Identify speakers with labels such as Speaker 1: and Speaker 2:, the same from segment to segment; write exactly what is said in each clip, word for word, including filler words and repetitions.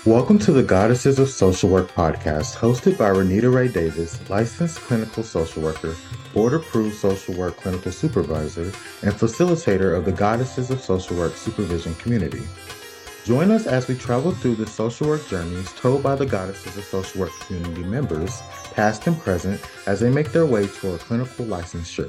Speaker 1: Welcome to the Goddesses of Social Work podcast, hosted by Renita Ray Davis, licensed clinical social worker, board-approved social work clinical supervisor, and facilitator of the Goddesses of Social Work supervision community. Join us as we travel through the social work journeys told by the Goddesses of Social Work community members, past and present, as they make their way toward clinical licensure.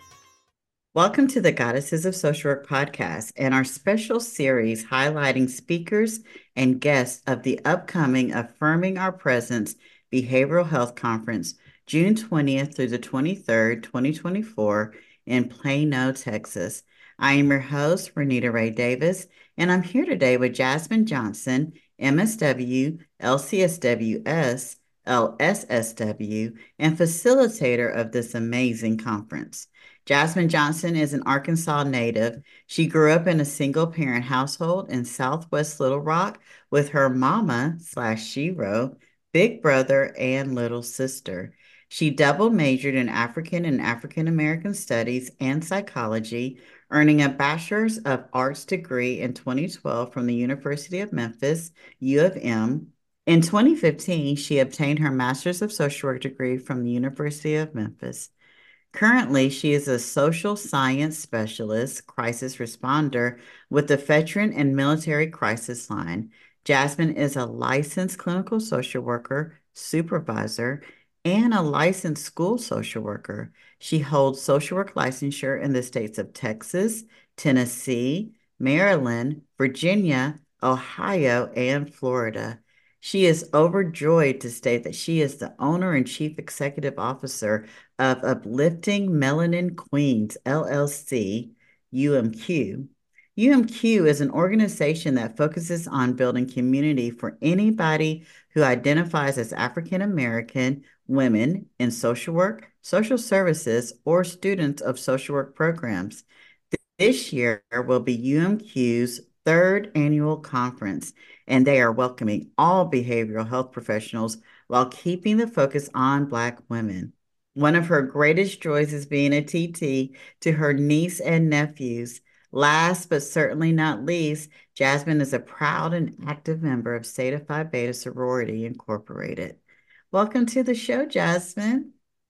Speaker 2: Welcome to the Goddesses of Social Work podcast and our special series highlighting speakers and guests of the upcoming Affirming Our Presence Behavioral Health Conference, June twentieth through the twenty-third, twenty twenty-four in Plano, Texas. I am your host, Renita Ray Davis, and I'm here today with Jasmine Johnson, M S W, L C S W S, L S S W, and facilitator of this amazing conference. Jasmine Johnson is an Arkansas native. She grew up in a single parent household in Southwest Little Rock with her mama slash shero, big brother, and little sister. She double majored in African and African American studies and psychology, earning a Bachelor's of Arts degree in twenty twelve from the University of Memphis, U of M. In twenty fifteen, she obtained her Master's of Social Work degree from the University of Memphis. Currently, she is a social science specialist, crisis responder with the Veteran and Military Crisis Line. Jasmine is a licensed clinical social worker, supervisor, and a licensed school social worker. She holds social work licensure in the states of Texas, Tennessee, Maryland, Virginia, Ohio, and Florida. She is overjoyed to state that she is the owner and chief executive officer of Uplifting Melanin Queens, L L C, U M Q. U M Q is an organization that focuses on building community for anybody who identifies as African American, women in social work, social services, or students of social work programs. This year will be U M Q's third annual conference, and they are welcoming all behavioral health professionals while keeping the focus on Black women. One of her greatest joys is being a T T to her niece and nephews. Last but certainly not least, Jasmine is a proud and active member of Zeta Phi Beta Sorority Incorporated. Welcome to the show, Jasmine.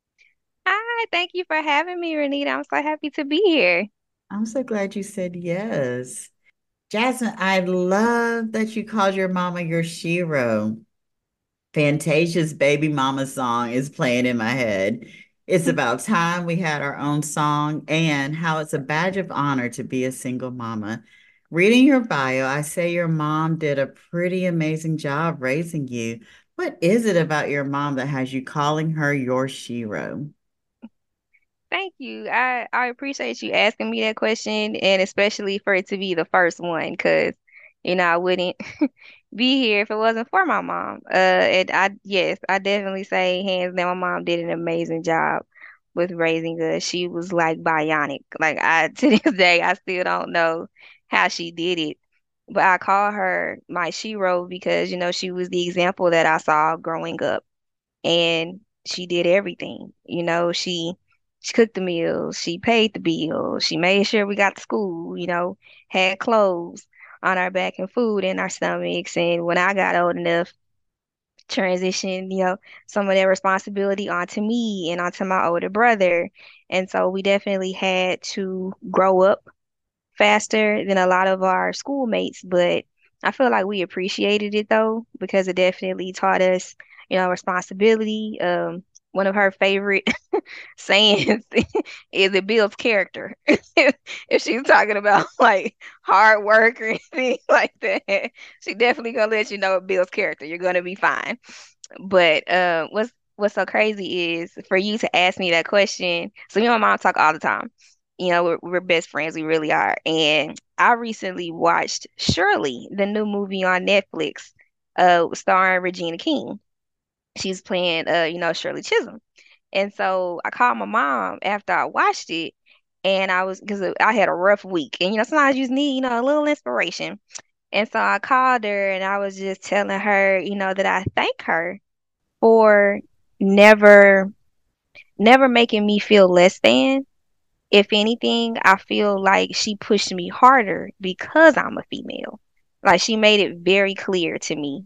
Speaker 3: Hi, thank you for having me, Renita. I'm so happy to be here.
Speaker 2: I'm so glad you said yes. Jasmine, I love that you called your mama your shero. Fantasia's Baby Mama song is playing in my head. It's about time we had our own song and how it's a badge of honor to be a single mama. Reading your bio, I say your mom did a pretty amazing job raising you. What is it about your mom that has you calling her your shero?
Speaker 3: Thank you. I, I appreciate you asking me that question, and especially for it to be the first one, because, you know, I wouldn't be here if it wasn't for my mom. Uh, and I, yes, I definitely say hands down, my mom did an amazing job with raising us. She was like bionic. Like I, to this day, I still don't know how she did it. But I call her my shero because, you know, she was the example that I saw growing up. And she did everything. You know, she she cooked the meals, she paid the bills, she made sure we got to school, you know, had clothes on our back and food in our stomachs. And when I got old enough, transitioned, you know, some of that responsibility onto me and onto my older brother. And so we definitely had to grow up faster than a lot of our schoolmates, but I feel like we appreciated it though, because it definitely taught us, you know, responsibility. Um, one of her favorite sayings is it builds character. If she's talking about like hard work or anything like that, she definitely gonna let you know it builds character. You're gonna be fine. But uh, what's what's so crazy is for you to ask me that question. So me and my mom talk all the time. You know, we're we're best friends. We really are. And I recently watched Shirley, the new movie on Netflix, uh, starring Regina King. She's playing uh, you know, Shirley Chisholm. And so I called my mom after I watched it, and I was because I had a rough week, and you know, sometimes you just need, you know, a little inspiration. And so I called her, and I was just telling her, you know, that I thank her for never never making me feel less than. If anything, I feel like she pushed me harder because I'm a female. Like she made it very clear to me.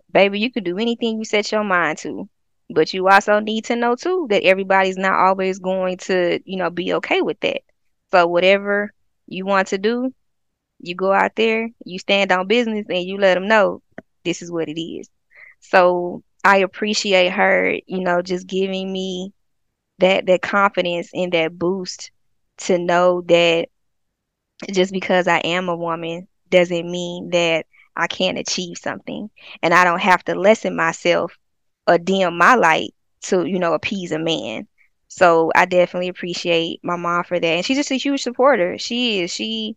Speaker 3: Baby, you could do anything you set your mind to. But you also need to know too that everybody's not always going to, you know, be okay with that. So whatever you want to do, you go out there, you stand on business, and you let them know this is what it is. So I appreciate her, you know, just giving me that that confidence and that boost to know that just because I am a woman doesn't mean that I can't achieve something. And I don't have to lessen myself or dim my light to, you know, appease a man. So I definitely appreciate my mom for that. And she's just a huge supporter. She is. She,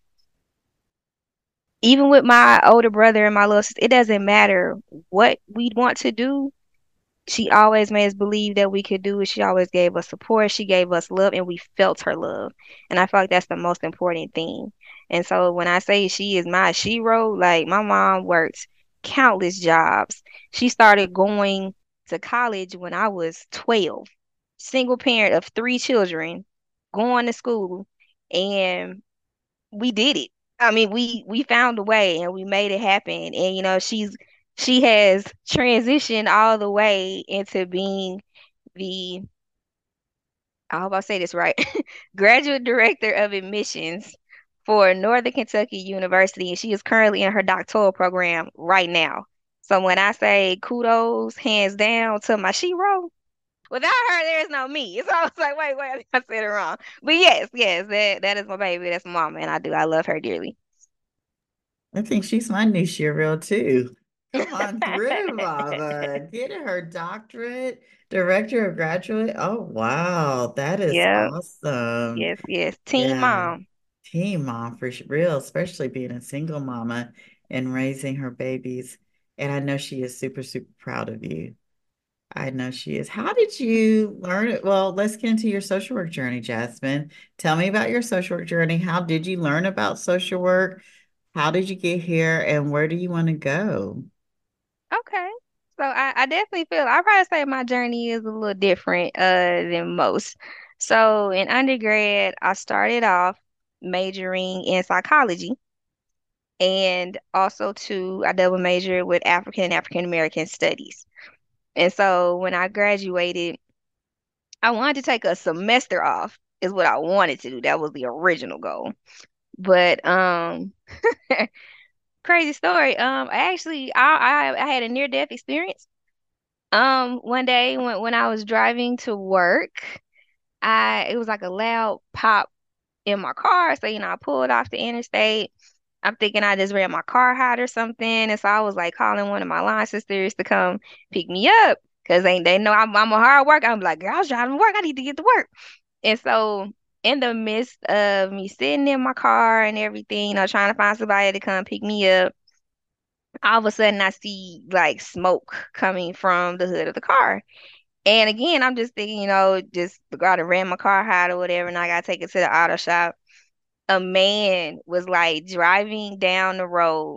Speaker 3: even with my older brother and my little sister, it doesn't matter what we want to do. She always made us believe that we could do it. She always gave us support. She gave us love, and we felt her love. And I feel like that's the most important thing. And so when I say she is my shero, like my mom worked countless jobs. She started going to college when I was twelve, single parent of three children, going to school, and we did it. I mean, we we found a way and we made it happen. And you know, she's she has transitioned all the way into being the, I hope I say this right, graduate director of admissions for Northern Kentucky University, and she is currently in her doctoral program right now. So when I say kudos, hands down to my shero, without her, there is no me. So I was like, wait, wait, I said it wrong. But yes, yes, that that is my baby. That's my mama, and I do. I love her dearly.
Speaker 2: I think she's my new Cheryl too. Come on through, Mama. Getting her doctorate, director of graduate. Oh, wow. That is
Speaker 3: Yep.
Speaker 2: awesome.
Speaker 3: Yes, yes. Teen
Speaker 2: Yeah.
Speaker 3: mom.
Speaker 2: Teen mom for sh- real, especially being a single mama and raising her babies. And I know she is super, super proud of you. I know she is. How did you learn it? Well, let's get into your social work journey, Jasmine. Tell me about your social work journey. How did you learn about social work? How did you get here and where do you want to go?
Speaker 3: Okay. So I, I definitely feel I probably say my journey is a little different uh than most. So in undergrad, I started off majoring in psychology and also too I double majored with African and African American studies. And so when I graduated, I wanted to take a semester off is what I wanted to do. That was the original goal. But um crazy story. Um I actually I I, I had a near death experience. Um, one day when when I was driving to work, I it was like a loud pop in my car. So, you know, I pulled off the interstate. I'm thinking I just ran my car hot or something. And so I was like calling one of my line sisters to come pick me up because they they know I'm I'm a hard worker. I'm like, girl, I was driving to work. I need to get to work. And so in the midst of me sitting in my car and everything, you know, trying to find somebody to come pick me up, all of a sudden I see like smoke coming from the hood of the car. And again, I'm just thinking, you know, just got to ran my car hot or whatever, and I got to take it to the auto shop. A man was like driving down the road,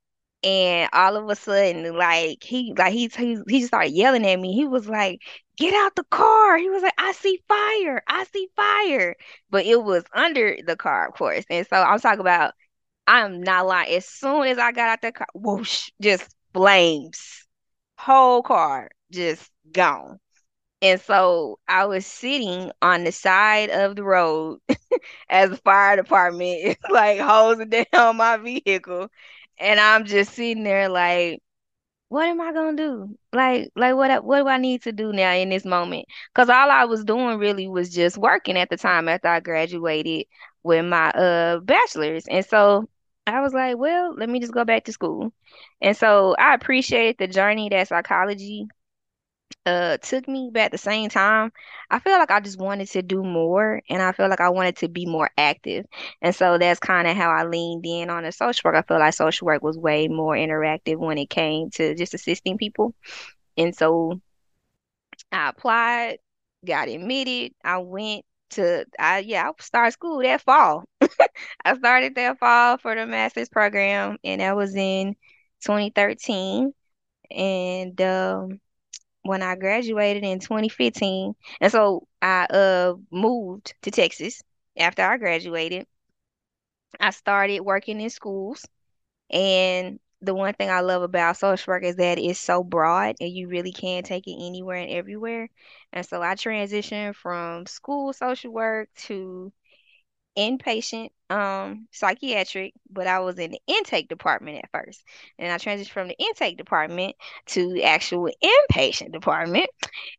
Speaker 3: and all of a sudden, like he, like he, he, he just started yelling at me. He was like, "Get out the car!" He was like, "I see fire! I see fire!" But it was under the car, of course. And so I'm talking about, I'm not lying. As soon as I got out the car, whoosh, just flames, whole car just gone. And so I was sitting on the side of the road as the fire department is like hosing down my vehicle. And I'm just sitting there like, what am I gonna do? Like, like what what do I need to do now in this moment? Because all I was doing really was just working at the time after I graduated with my uh bachelor's. And so I was like, well, let me just go back to school. And so I appreciate the journey that psychology uh took me, but at the same time I feel like I just wanted to do more and I feel like I wanted to be more active. And so that's kind of how I leaned in on the social work. I feel like social work was way more interactive when it came to just assisting people. And so I applied, got admitted. I went to I yeah, I started school that fall. I started that fall for the master's program and that was in twenty thirteen. And um when I graduated in twenty fifteen. And so I uh moved to Texas after I graduated. I started working in schools and the one thing I love about social work is that it's so broad and you really can take it anywhere and everywhere. And so I transitioned from school social work to inpatient um psychiatric, but I was in the intake department at first. And I transitioned from the intake department to the actual inpatient department.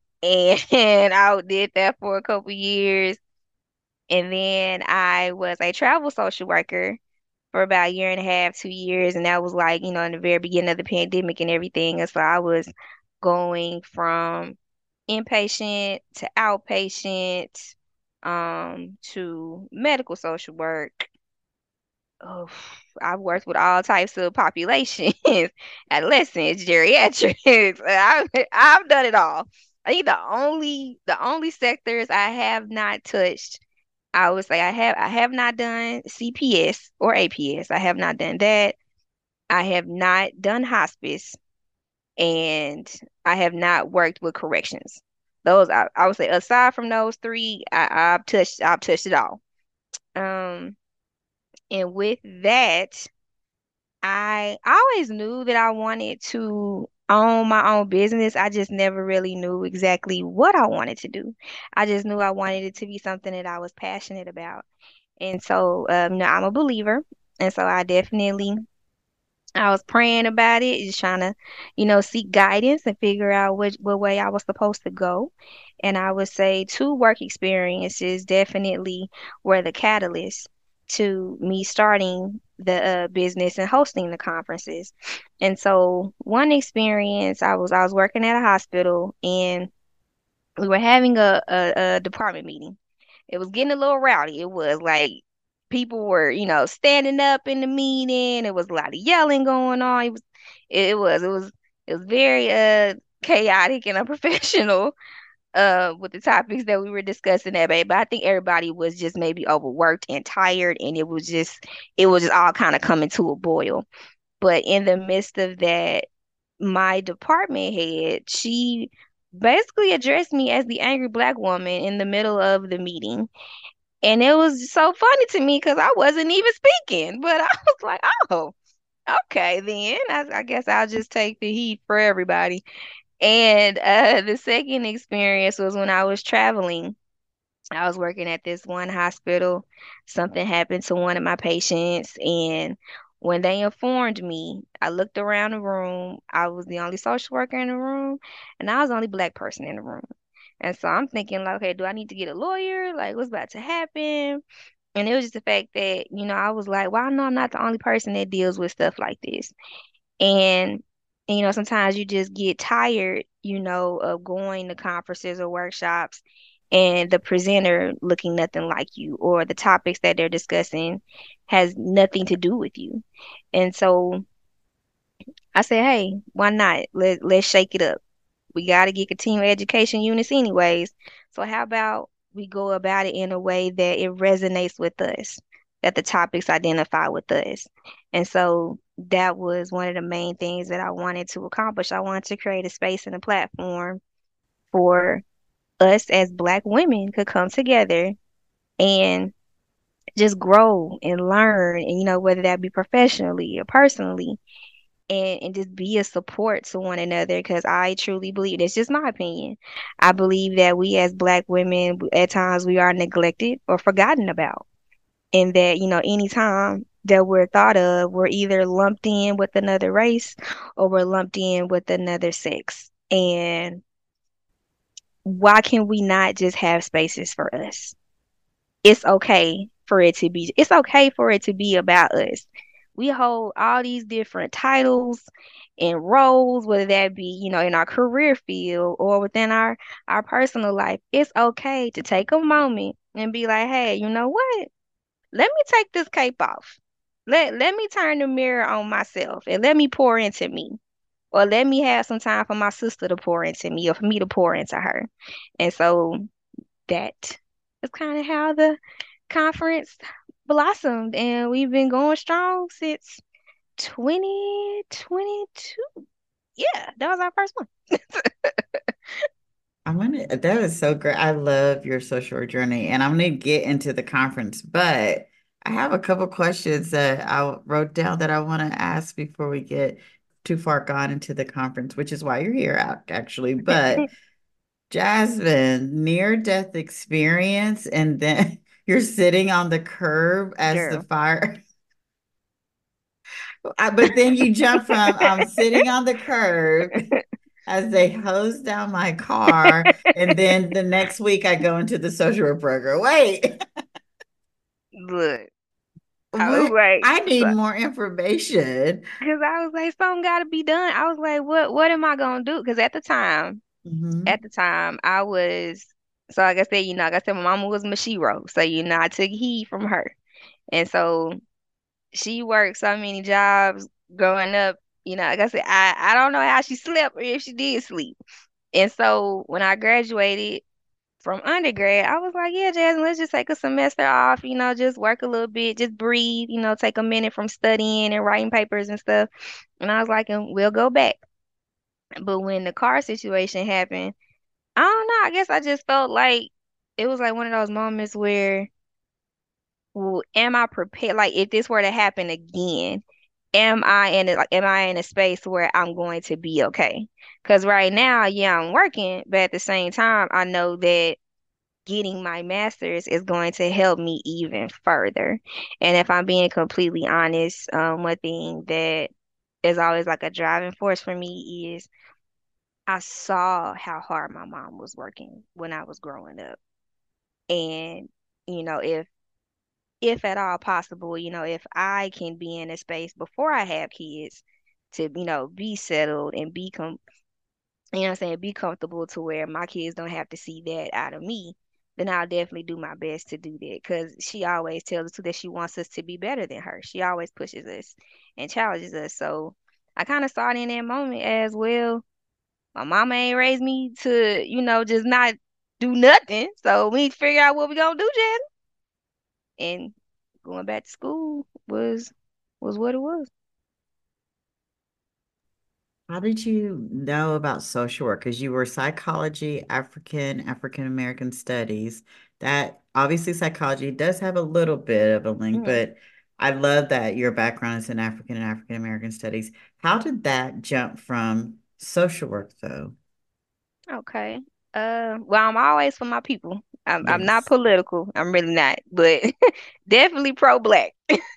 Speaker 3: And I did that for a couple years. And then I was a travel social worker for about a year and a half, two years. And that was like, you know, in the very beginning of the pandemic and everything. And so I was going from inpatient to outpatient, um, to medical social work. Oh, I've worked with all types of populations, adolescents, geriatrics. I've I've done it all. I think the only the only sectors I have not touched, I would say I have I have not done C P S or A P S. I have not done that. I have not done hospice, and I have not worked with corrections. Those I, I would say aside from those three, I, I've touched I've touched it all. Um, and with that, I always knew that I wanted to own my own business. I just never really knew exactly what I wanted to do. I just knew I wanted it to be something that I was passionate about. And so, um, you know, I'm a believer. And so I definitely I was praying about it, just trying to, you know, seek guidance and figure out which what way I was supposed to go. And I would say two work experiences definitely were the catalyst to me starting the uh, business and hosting the conferences. And so one experience, I was I was working at a hospital and we were having a, a, a department meeting. It was getting a little rowdy. It was like people were, you know, standing up in the meeting. It was a lot of yelling going on. It was, it was, it was, it was very uh chaotic and unprofessional uh with the topics that we were discussing that day. But I think everybody was just maybe overworked and tired, and it was just, it was just all kind of coming to a boil. But in the midst of that, my department head, she basically addressed me as the angry black woman in the middle of the meeting. And it was so funny to me because I wasn't even speaking, but I was like, oh, okay, then I, I guess I'll just take the heat for everybody. And uh, the second experience was when I was traveling. I was working at this one hospital. Something happened to one of my patients, and when they informed me, I looked around the room. I was the only social worker in the room, and I was the only black person in the room. And so I'm thinking, like, okay, do I need to get a lawyer? Like, what's about to happen? And it was just the fact that, you know, I was like, well, I know I'm not the only person that deals with stuff like this. And, and, you know, sometimes you just get tired, you know, of going to conferences or workshops and the presenter looking nothing like you, or the topics that they're discussing has nothing to do with you. And so I said, hey, why not? Let, let's shake it up. We got to get continuing education units anyways. So how about we go about it in a way that it resonates with us, that the topics identify with us. And so that was one of the main things that I wanted to accomplish. I wanted to create a space and a platform for us as Black women could come together and just grow and learn, and you know, whether that be professionally or personally, and, and just be a support to one another. Because I truly believe, it's just my opinion, I believe that we as Black women, at times we are neglected or forgotten about. And that, you know, anytime that we're thought of, we're either lumped in with another race or we're lumped in with another sex. And why can we not just have spaces for us? It's okay for it to be, it's okay for it to be about us. We hold all these different titles and roles, whether that be, you know, in our career field or within our our personal life. It's okay to take a moment and be like, hey, you know what? Let me take this cape off. Let let me turn the mirror on myself and let me pour into me. Or let me have some time for my sister to pour into me or for me to pour into her. And so that is kind of how the conference blossomed, and we've been going strong since twenty twenty-two. Yeah, that was our first one.
Speaker 2: I'm gonna, that is so great. I love your social work journey, and I'm gonna get into the conference, but I have a couple questions that I wrote down that I want to ask before we get too far gone into the conference, which is why you're here, ac- actually. But Jasmine, near-death experience, and then you're sitting on the curb as the
Speaker 3: Girl.
Speaker 2: fire. I- But then you jump from I'm sitting on the curb as they hose down my car, and then the next week I go into the social work program. Wait,
Speaker 3: Look, I was
Speaker 2: what?
Speaker 3: like,
Speaker 2: I need
Speaker 3: so,
Speaker 2: more information.
Speaker 3: because I was like, something got to be done. I was like, what, what am I gonna do? Because at the time,
Speaker 2: Hmm.
Speaker 3: at the time, I was, so like I said, you know, like I said, my mama was my shero, so you know, I took heed from her, and so she worked so many jobs growing up. You know, like I said, I I don't know how she slept or if she did sleep. And so when I graduated from undergrad, I was like, yeah, Jasmine, let's just take a semester off, you know, just work a little bit, just breathe, you know, take a minute from studying and writing papers and stuff. And I was like, and we'll go back. But when the car situation happened, I don't know, I guess I just felt like it was like one of those moments where, well, am I prepared? Like, if this were to happen again, am I in a, like, am I in a space where I'm going to be okay? Because right now, yeah, I'm working, but at the same time, I know that getting my master's is going to help me even further. And if I'm being completely honest, um, one thing that is always like a driving force for me is I saw how hard my mom was working when I was growing up. And, you know, if if at all possible, you know, if I can be in a space before I have kids to, you know, be settled and be com you know what I'm saying, be comfortable to where my kids don't have to see that out of me, then I'll definitely do my best to do that. Because she always tells us too that she wants us to be better than her. She always pushes us and challenges us. So I kind of saw it in that moment as well. My mama ain't raised me to, you know, just not do nothing. So we need to figure out what we gonna do, Jen. And going back to school was was what it was.
Speaker 2: How did you know about social work? Because you were psychology, African, African American studies. That obviously psychology does have a little bit of a link,
Speaker 3: Mhm.
Speaker 2: but I love that your background is in African and African American studies. How did that jump from social work, though?
Speaker 3: Okay. Uh, well, I'm always for my people. I'm I'm not
Speaker 2: Yes.
Speaker 3: political. I'm really not, but definitely pro-black.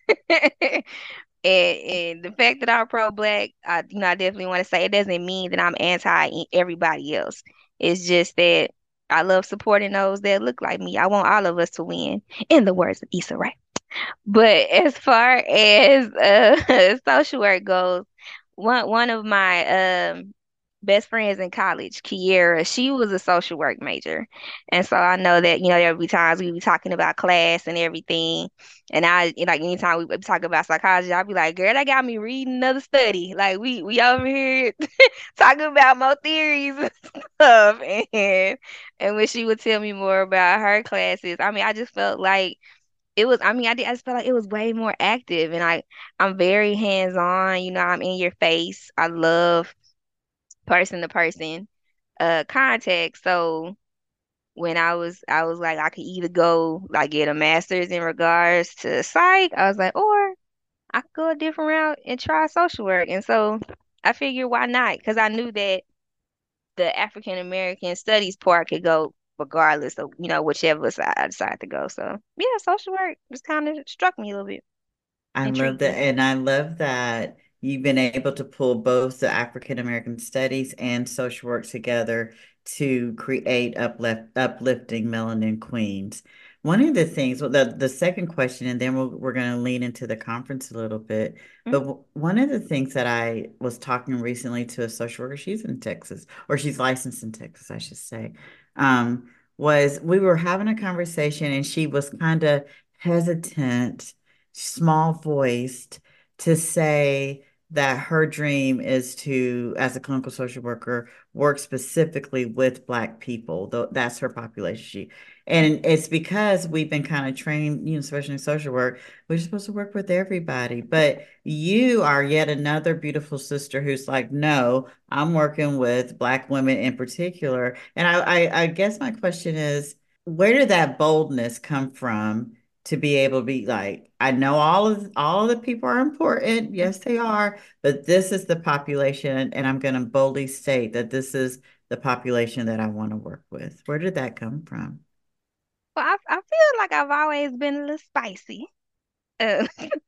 Speaker 3: And and the fact that I'm pro-black, I you know, I definitely want to say it doesn't mean that I'm anti everybody else. It's just that I love supporting those that look like me. I want all of us to win, in the words of Issa Rae. But as far as uh social work goes, one one of my um best friends in college, Kiera, she was a social work major. And so I know that, you know, there'll be times we be talking about class and everything. And I, you know, like anytime we would talk about psychology, I'll be like, girl, that got me reading another study. Like we we over here talking about more theories and stuff. And and when she would tell me more about her classes, I mean, I just felt like it was, I mean, I did, I just felt like it was way more active, and I I'm very hands-on, you know, I'm in your face. I love person to person uh contact. So when I was I was like I could either go like get a master's in regards to psych, I was like, or I could go a different route and try social work. And so I figured why not? Because I knew that the African American studies part could go regardless of, you know, whichever side I decide to go. So yeah, social work just kind of struck me a little bit,
Speaker 2: I love
Speaker 3: intrigued
Speaker 2: that.
Speaker 3: me.
Speaker 2: And I love that you've been able to pull both the African American studies and social work together to create uplift, uplifting melanin queens. One of the things, well, the, the second question, and then we'll, we're going to lean into the conference a little bit.
Speaker 3: Mm,
Speaker 2: But w- one of the things that I was talking recently to a social worker, she's in Texas, or she's licensed in Texas, I should say, um, was we were having a conversation and she was kind of hesitant, small voiced, to say that her dream is to, as a clinical social worker, work specifically with Black people. Though that's her population. She, and it's because we've been kind of trained, you know, especially in social work, we're supposed to work with everybody. But you are yet another beautiful sister who's like, no, I'm working with Black women in particular. And I, I, I guess my question is, where did that boldness come from to be able to be like, I know all of all of the people are important. Yes, they are, but this is the population, and I'm going to boldly state that this is the population that I want to work with. Where did that come from?
Speaker 3: Well, I I feel like I've always been a little spicy. Uh,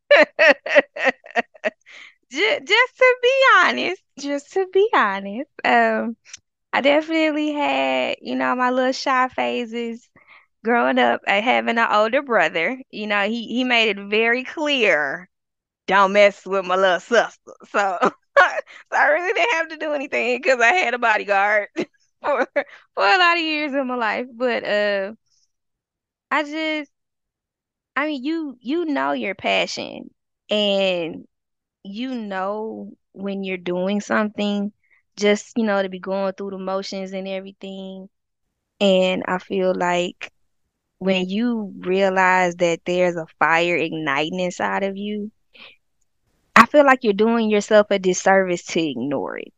Speaker 3: just, just to be honest, just to be honest, um, I definitely had, you know, my little shy phases growing up. I having an older brother. You know, he he made it very clear, don't mess with my little sister. So, so I really didn't have to do anything because I had a bodyguard for for a lot of years in my life. But uh, I just, I mean, you you know your passion, and you know when you're doing something, just, you know, to be going through the motions and everything. And I feel like when you realize that there's a fire igniting inside of you, I feel like you're doing yourself a disservice to ignore it.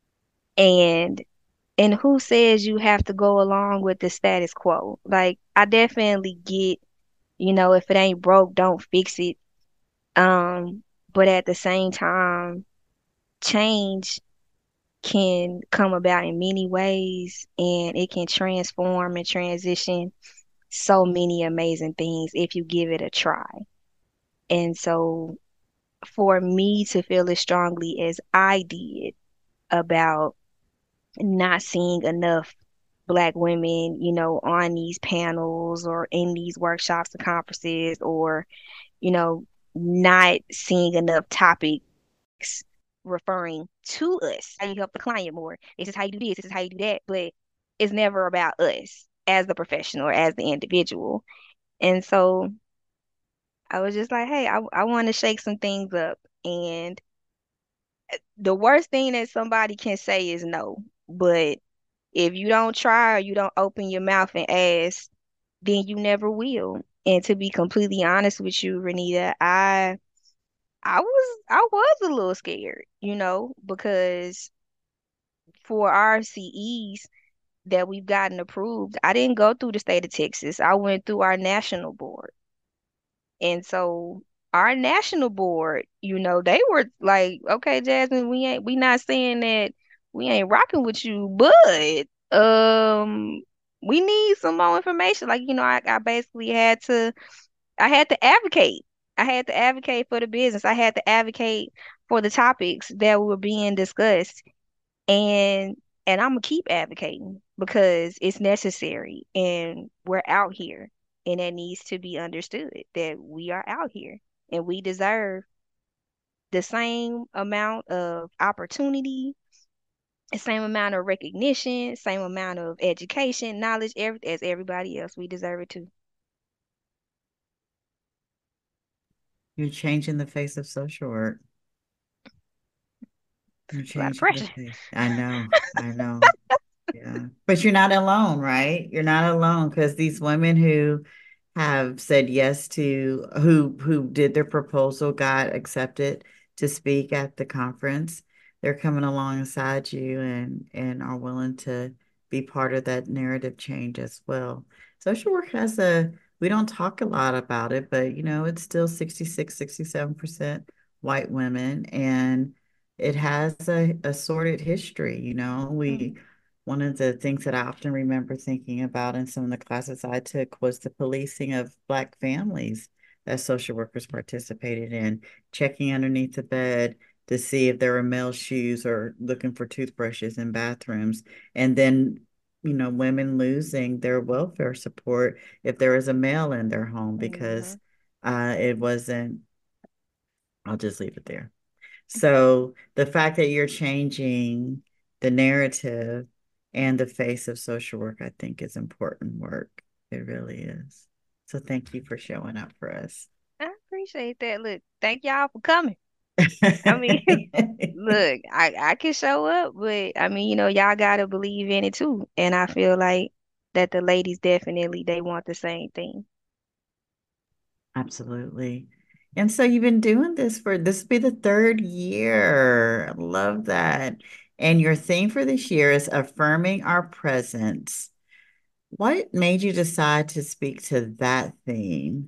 Speaker 3: And and who says you have to go along with the status quo? Like, I definitely get, you know, if it ain't broke, don't fix it. Um, but at the same time, change can come about in many ways, and it can transform and transition so many amazing things if you give it a try. And so for me to feel as strongly as I did about not seeing enough Black women, you know, on these panels or in these workshops and conferences, or, you know, not seeing enough topics referring to us. How you help the client more. This is how you do this. This is how you do that. But it's never about us as the professional or as the individual. And so I was just like, hey, I, I want to shake some things up. And the worst thing that somebody can say is no. But if you don't try or you don't open your mouth and ask, then you never will. And to be completely honest with you, Renita, I I was I was a little scared, you know, because for our C Es that we've gotten approved, I didn't go through the state of Texas. I went through our national board. And so our national board, you know, they were like, okay, Jasmine, we ain't we not saying that we ain't rocking with you, but um we need some more information. Like, you know, I, I basically had to I had to advocate. I had to advocate for the business. I had to advocate for the topics that were being discussed. And and I'm gonna keep advocating because it's necessary and we're out here, and it needs to be understood that we are out here and we deserve the same amount of opportunity, the same amount of recognition, same amount of education, knowledge, every, as everybody else. We deserve it too.
Speaker 2: You're changing the face of social work. You're
Speaker 3: A lot of
Speaker 2: changing the
Speaker 3: pressure.
Speaker 2: face. I know, I know. Yeah. But you're not alone, right? You're not alone because these women who have said yes to who who did their proposal got accepted to speak at the conference. They're coming alongside you and and are willing to be part of that narrative change as well. Social work has a we don't talk a lot about it, but you know, it's still sixty-six, sixty-seven percent white women, and it has a, a sordid history, you know. We
Speaker 3: Mhm.
Speaker 2: one of the things that I often remember thinking about in some of the classes I took was the policing of Black families that social workers participated in, checking underneath the bed to see if there were male shoes or looking for toothbrushes in bathrooms. And then, you know, women losing their welfare support if there was a male in their home because
Speaker 3: Mhm.
Speaker 2: uh, it wasn't, I'll just leave it there. So the fact that you're changing the narrative and the face of social work, I think is important work. It really is. So thank you for showing up for us.
Speaker 3: I appreciate that. Look, thank y'all for coming. I mean, look, I I can show up, but I mean, you know, y'all gotta believe in it too. And I feel like that the ladies definitely they want the same thing.
Speaker 2: Absolutely. And so you've been doing this for this will be the third year. I love that. And your theme for this year is affirming our presence. What made you decide to speak to that theme?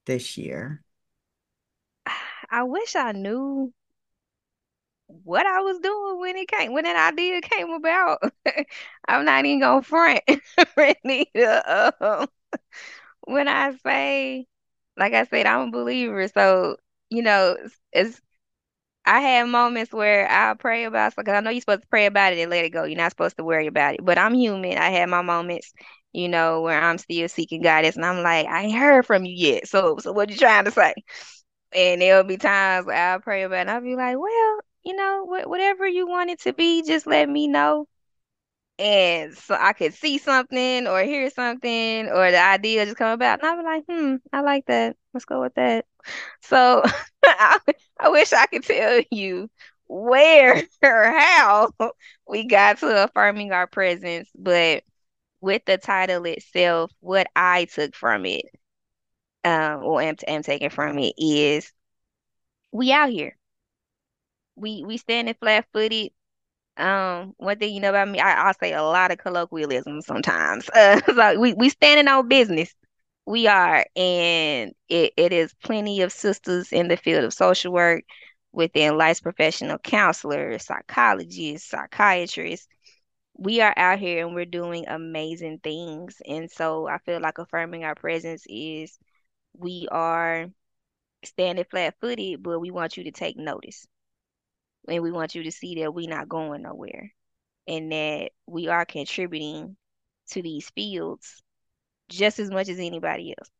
Speaker 2: this year?
Speaker 3: I wish I knew what I was doing when it came, when that idea came about. I'm not even gonna front, Renita. Um, when I say, like I said, I'm a believer. So, you know, it's, it's I have moments where I pray about something. 'Cause I know you're supposed to pray about it and let it go. You're not supposed to worry about it. But I'm human. I have my moments, you know, where I'm still seeking guidance, and I'm like, I ain't heard from you yet. So, so what you trying to say? And there'll be times where I'll pray about it, and I'll be like, well, you know, wh whatever you want it to be, just let me know. And so I could see something or hear something or the idea just come about. And I'll be like, hmm, I like that. Let's go with that. So I, I wish I could tell you where or how we got to affirming our presence, but with the title itself, what I took from it, um, or am, am taking from it is we out here. We we standing flat footed. Um, one thing you know about me, I, I'll say a lot of colloquialisms sometimes. Uh, so we we standing on business. We are, and it, it is plenty of sisters in the field of social work, within licensed professional counselors, psychologists, psychiatrists. We are out here and we're doing amazing things. And so I feel like affirming our presence is we are standing flat footed, but we want you to take notice. And we want you to see that we're not going nowhere and that we are contributing to these fields just as much as anybody else.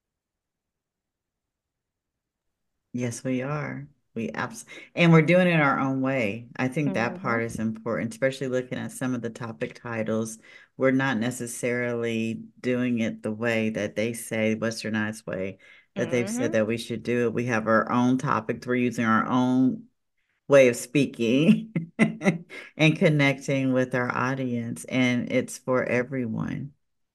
Speaker 2: Yes, we are. We abs and we're doing it our own way. I think that
Speaker 3: Mm-hmm.
Speaker 2: part is important, especially looking at some of the topic titles. We're not necessarily doing it the way that they say, westernized way, that they've said
Speaker 3: Mm-hmm.
Speaker 2: that we should do it. We have our own topics. We're using our own way of speaking and connecting with our audience, and it's for everyone.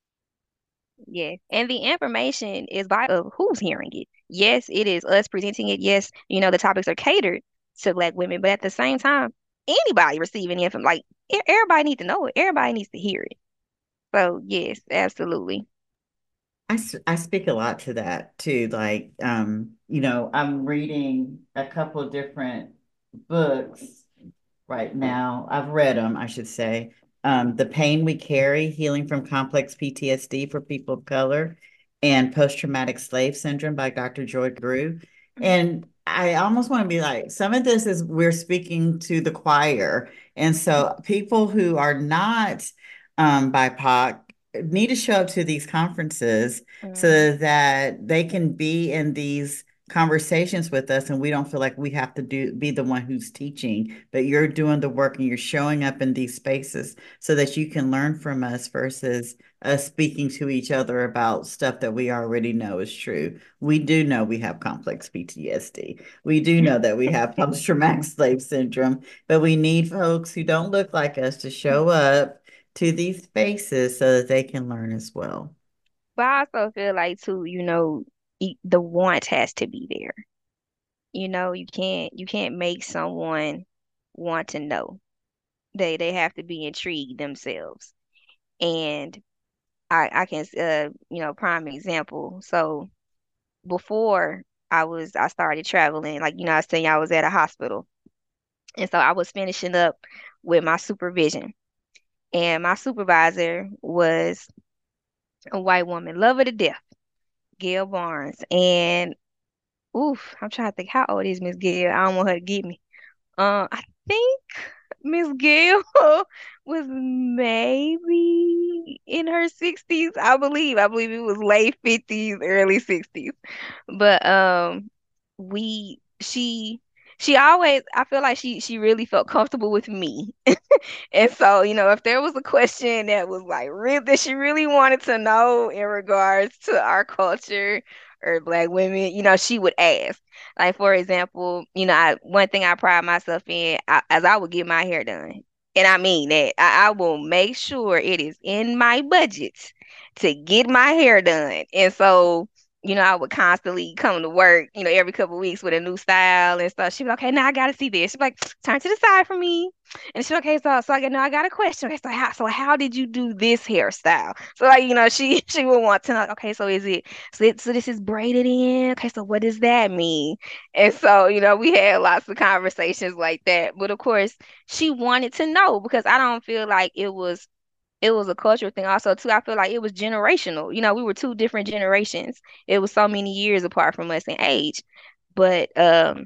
Speaker 3: Yes. And the information is vital of who's hearing it. Yes, it is us presenting it. Yes, you know, the topics are catered to Black women, but at the same time, anybody receiving the information, like e- everybody needs to know it. Everybody needs to hear it. So yes, absolutely.
Speaker 2: I, s- I speak a lot to that too. Like, um, you know, I'm reading a couple of different books right now. I've read them, I should say. Um, The Pain We Carry, Healing from Complex P T S D for People of Color, and Post-Traumatic Slave Syndrome by Doctor Joy Grew. And I almost want to be like, some of this is we're speaking to the choir. And so people who are not um, B I P O C need to show up to these conferences
Speaker 3: Mm-hmm.
Speaker 2: so that they can be in these conversations with us and we don't feel like we have to do be the one who's teaching, but you're doing the work and you're showing up in these spaces so that you can learn from us versus us speaking to each other about stuff that we already know is true. We do know we have complex P T S D. We do know that we have post-traumatic slave syndrome, but we need folks who don't look like us to show up to these spaces so that they can learn as well.
Speaker 3: But I also feel like too, you know, e- the want has to be there. You know, you can't you can't make someone want to know. They they have to be intrigued themselves. And I I can uh you know, prime example. So before I was I started traveling, like you know, I was saying I was at a hospital. And so I was finishing up with my supervision. And my supervisor was a white woman, love her to death, Gail Barnes. And oof, I'm trying to think how old is Miss Gail? I don't want her to get me. Uh, I think Miss Gail was maybe in her sixties, I believe. I believe it was late fifties, early sixties. But um we she she always I feel like she she really felt comfortable with me. And so, you know, if there was a question that was like real that she really wanted to know in regards to our culture or Black women, you know, she would ask. Like for example, you know, I one thing I pride myself in, I, as I would get my hair done. And I mean that I, I will make sure it is in my budget to get my hair done. And so you know, I would constantly come to work, you know, every couple of weeks with a new style and stuff. She'd be like, okay, now I gotta see this. She'd be like, turn to the side for me. And she'd be like, okay, so so I get now I got a question. Okay, so how so how did you do this hairstyle? So like, you know, she she would want to know, okay, so is it so it, so this is braided in? Okay, so what does that mean? And so, you know, we had lots of conversations like that. But of course, she wanted to know because I don't feel like it was it was a cultural thing also too. I feel like it was generational. You know, we were two different generations. It was so many years apart from us in age. But um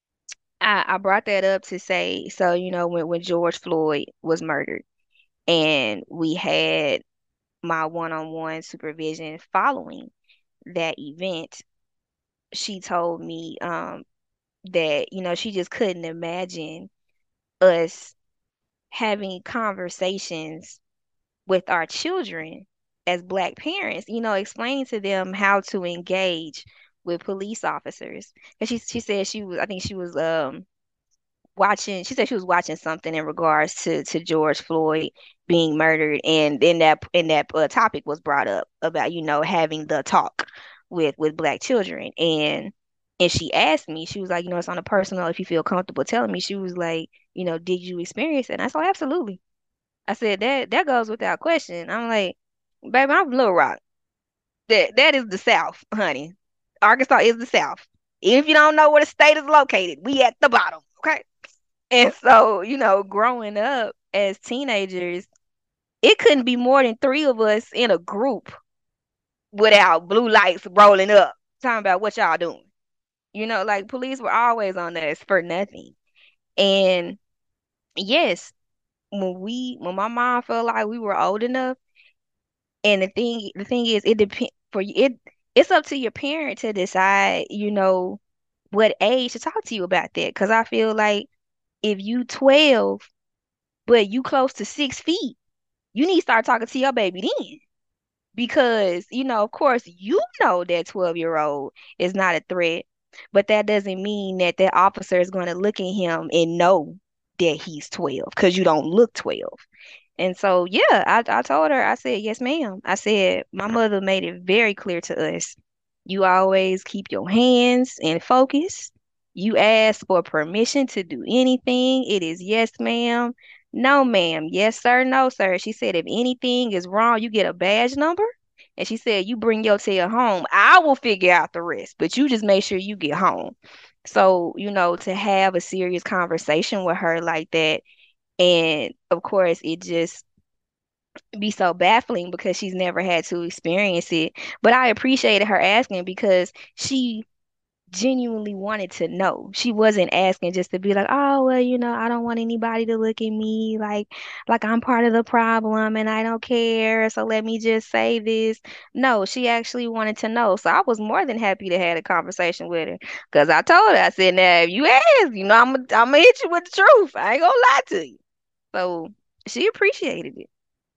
Speaker 3: I, I brought that up to say, so you know, when, when George Floyd was murdered and we had my one-on-one supervision following that event, she told me um that, you know, she just couldn't imagine us having conversations with our children as Black parents, you know, explaining to them how to engage with police officers. And she she said she was, I think she was um watching, she said she was watching something in regards to to George Floyd being murdered, and then that and that uh, topic was brought up about, you know, having the talk with with Black children. And and she asked me, she was like, you know, it's on a personal, if you feel comfortable telling me. She was like, you know, did you experience it? And I said, absolutely. I said that that goes without question. I'm like, baby, I'm from Little Rock. That that is the South, honey. Arkansas is the South. If you don't know where the state is located, we at the bottom. Okay. And so, you know, growing up as teenagers, it couldn't be more than three of us in a group without blue lights rolling up, talking about what y'all doing. You know, like police were always on us for nothing. And yes, when we when my mom felt like we were old enough, and the thing the thing is, it depend for you, it it's up to your parent to decide, you know, what age to talk to you about that. Because I feel like if you twelve but you close to six feet, you need to start talking to your baby then. Because, you know, of course, you know that twelve year old is not a threat, but that doesn't mean that that officer is going to look at him and know that he's twelve because you don't look twelve. And so, yeah, I, I told her, I said, yes, ma'am. I said, my mother made it very clear to us. You always keep your hands in focus. You ask for permission to do anything. It is yes, ma'am. No, ma'am. Yes, sir. No, sir. She said, if anything is wrong, you get a badge number. And she said, you bring your tail home. I will figure out the rest, but you just make sure you get home. So, you know, to have a serious conversation with her like that, and of course, it just be so baffling because she's never had to experience it. But I appreciated her asking because she genuinely wanted to know. She wasn't asking just to be like, oh, well, you know, I don't want anybody to look at me like like I'm part of the problem and I don't care. So let me just say this. No, she actually wanted to know. So I was more than happy to have a conversation with her because I told her, I said, now if you ask, you know, I'm gonna I'm gonna hit you with the truth. I ain't gonna lie to you. So she appreciated it.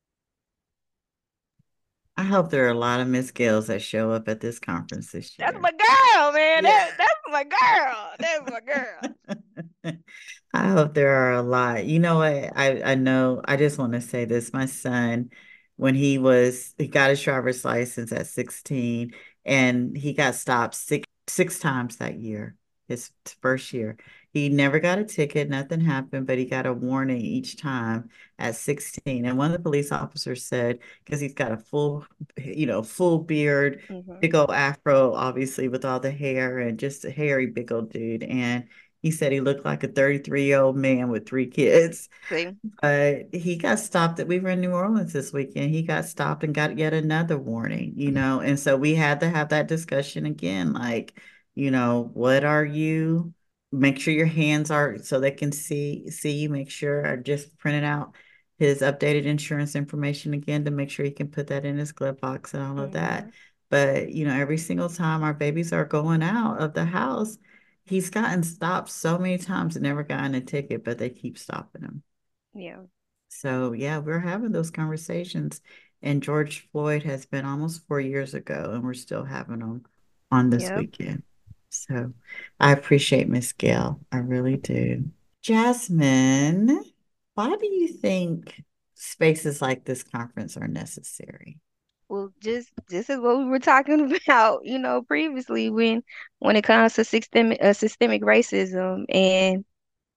Speaker 2: I hope there are a lot of Miss Gales that show up at this conference this
Speaker 3: That's
Speaker 2: year.
Speaker 3: my girl, man. That,
Speaker 2: Yeah.
Speaker 3: that's my girl. That's my girl.
Speaker 2: I hope there are a lot. You know what? I, I know, I just want to say this. My son, when he was, he got his driver's license at sixteen and he got stopped six, six times that year, his first year. He never got a ticket, nothing happened, but he got a warning each time at sixteen. And one of the police officers said, because he's got a full, you know, full beard,
Speaker 3: hmm
Speaker 2: big old afro, obviously, with all the hair and just a hairy, big old dude. And he said he looked like a thirty-three year old man with three kids.
Speaker 3: See?
Speaker 2: But he got stopped that we were in New Orleans this weekend. He got stopped and got yet another warning, you know. And so we had to have that discussion again. Like, you know, what are you? Make sure your hands are so they can see see you. Make sure I just printed out his updated insurance information again to make sure he can put that in his glove box and all of that.
Speaker 3: hmm
Speaker 2: But, you know, every single time our babies are going out of the house, he's gotten stopped so many times and never gotten a ticket, but they keep stopping him.
Speaker 3: Yeah.
Speaker 2: So yeah, we're having those conversations. And George Floyd has been almost four years ago, and we're still having them on this
Speaker 3: Yep.
Speaker 2: weekend. So I appreciate Miss Gail. I really do. Jasmine, why do you think spaces like this conference are necessary?
Speaker 3: Well, just this is what we were talking about, you know, previously when when it comes to systemic uh, systemic racism and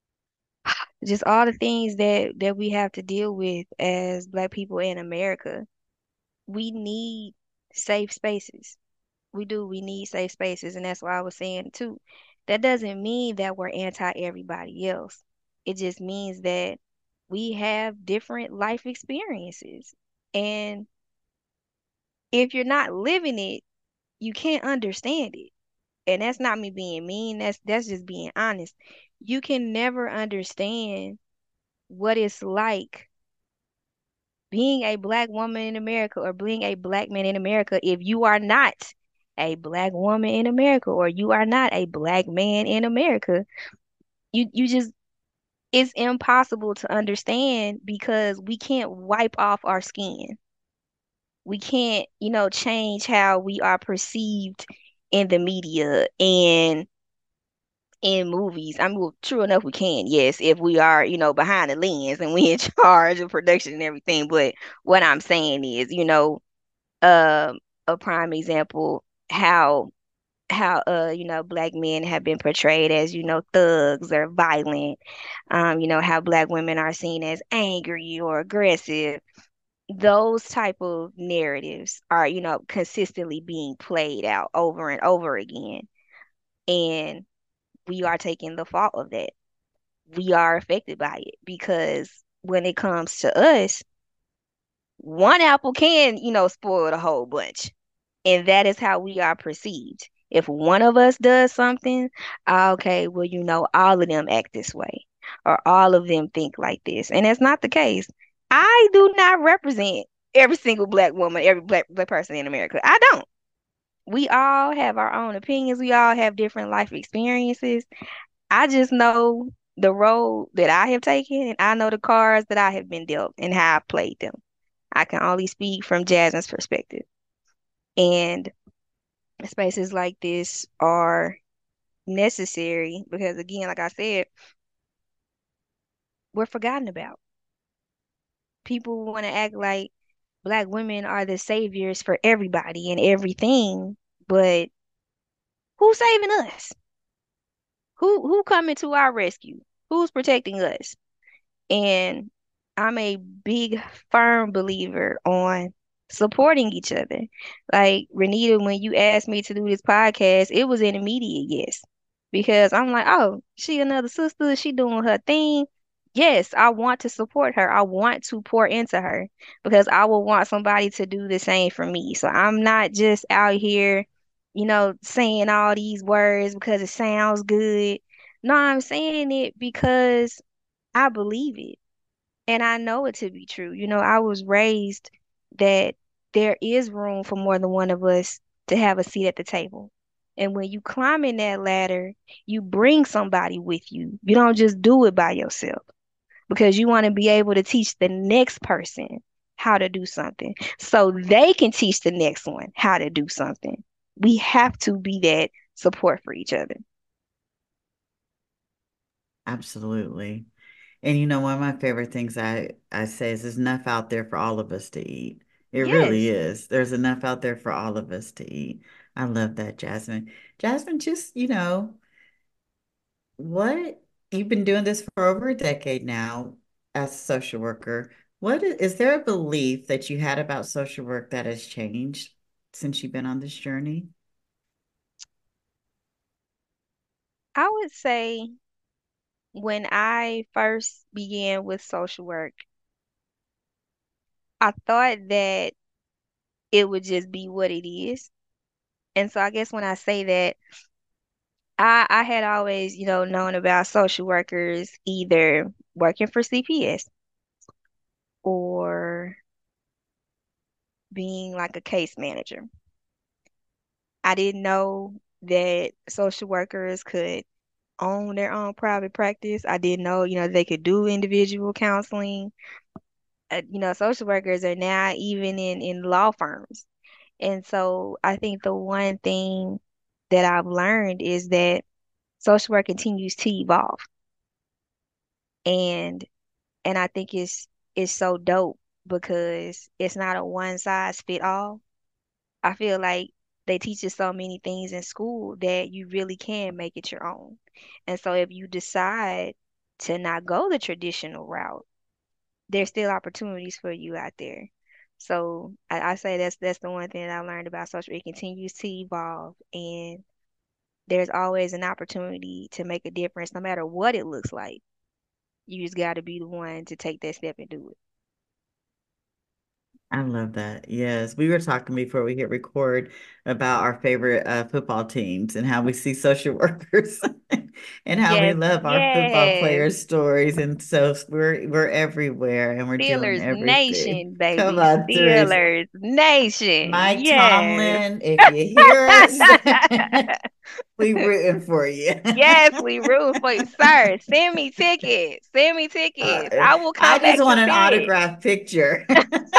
Speaker 3: just all the things that that we have to deal with as Black people in America. We need safe spaces. We do. We need safe spaces, and that's why I was saying too. That doesn't mean that we're anti everybody else. It just means that we have different life experiences. And if you're not living it, you can't understand it. And that's not me being mean. That's that's just being honest. You can never understand what it's like being a Black woman in America or being a Black man in America if you are not a Black woman in America or you are not a Black man in America. You you just it's impossible to understand because we can't wipe off our skin. We can't, you know, change how we are perceived in the media and in movies. I mean, well, true enough, we can, yes, if we are, you know, behind the lens and we in charge of production and everything. But what I'm saying is, you know, um, a prime example, how how uh, you know, Black men have been portrayed as, you know, thugs or violent. Um, you know, how Black women are seen as angry or aggressive. Those type of narratives are, you know, consistently being played out over and over again. And we are taking the fault of that. We are affected by it because when it comes to us, one apple can, you know, spoil the whole bunch. And that is how we are perceived. If one of us does something, ah, okay, well, you know, all of them act this way or all of them think like this. And that's not the case. I do not represent every single Black woman, every black, black person in America. I don't. We all have our own opinions. We all have different life experiences. I just know the road that I have taken, and I know the cards that I have been dealt and how I've played them. I can only speak from Jasmine's perspective. And spaces like this are necessary because, again, like I said, we're forgotten about. People want to act like Black women are the saviors for everybody and everything, but who's saving us? Who who coming to our rescue? Who's protecting us? And I'm a big, firm believer on supporting each other. Like Renita, when you asked me to do this podcast, it was an immediate yes. Because I'm like, oh, she another sister, she doing her thing. Yes, I want to support her. I want to pour into her because I will want somebody to do the same for me. So I'm not just out here, you know, saying all these words because it sounds good. No, I'm saying it because I believe it and I know it to be true. You know, I was raised that there is room for more than one of us to have a seat at the table. And when you climb in that ladder, you bring somebody with you. You don't just do it by yourself because you want to be able to teach the next person how to do something so they can teach the next one how to do something. We have to be that support for each other.
Speaker 2: Absolutely. And you know, one of my favorite things I I say is there's enough out there for all of us to eat. It really
Speaker 3: Yes.
Speaker 2: is. There's enough out there for all of us to eat. I love that, Jasmine. Jasmine, just, you know, what you've been doing this for over a decade now as a social worker. What is, is there a belief that you had about social work that has changed since you've been on this journey?
Speaker 3: I would say when I first began with social work, I thought that it would just be what it is. And so I guess when I say that, I, I had always, you know, known about social workers either working for C P S or being like a case manager. I didn't know that social workers could own their own private practice. I didn't know, you know, they could do individual counseling. Uh, you know, social workers are now even in in law firms. And so I think the one thing that I've learned is that social work continues to evolve. And and I think it's it's so dope because it's not a one size fit all. I feel like they teach us so many things in school that you really can make it your own. And so if you decide to not go the traditional route, there's still opportunities for you out there. So I, I say that's that's the one thing that I learned about social. It continues to evolve, and there's always an opportunity to make a difference, no matter what it looks like. You just got to be the one to take that step and do it.
Speaker 2: I love that. Yes, we were talking before we hit record about our favorite uh, football teams and how we see social workers and how we
Speaker 3: Yes,
Speaker 2: love our football
Speaker 3: yes.
Speaker 2: players' stories. And so we're we're everywhere and we're doing
Speaker 3: Steelers
Speaker 2: everything.
Speaker 3: Nation,
Speaker 2: Come
Speaker 3: baby.
Speaker 2: on, Teresa.
Speaker 3: Steelers Nation.
Speaker 2: Mike
Speaker 3: Yes.
Speaker 2: Tomlin, if you hear us, we rooting for you.
Speaker 3: Yes, we root for you, sir. Send me tickets. Send me tickets.
Speaker 2: Uh,
Speaker 3: I will
Speaker 2: I
Speaker 3: come
Speaker 2: just
Speaker 3: back to
Speaker 2: want an
Speaker 3: pick.
Speaker 2: autograph picture.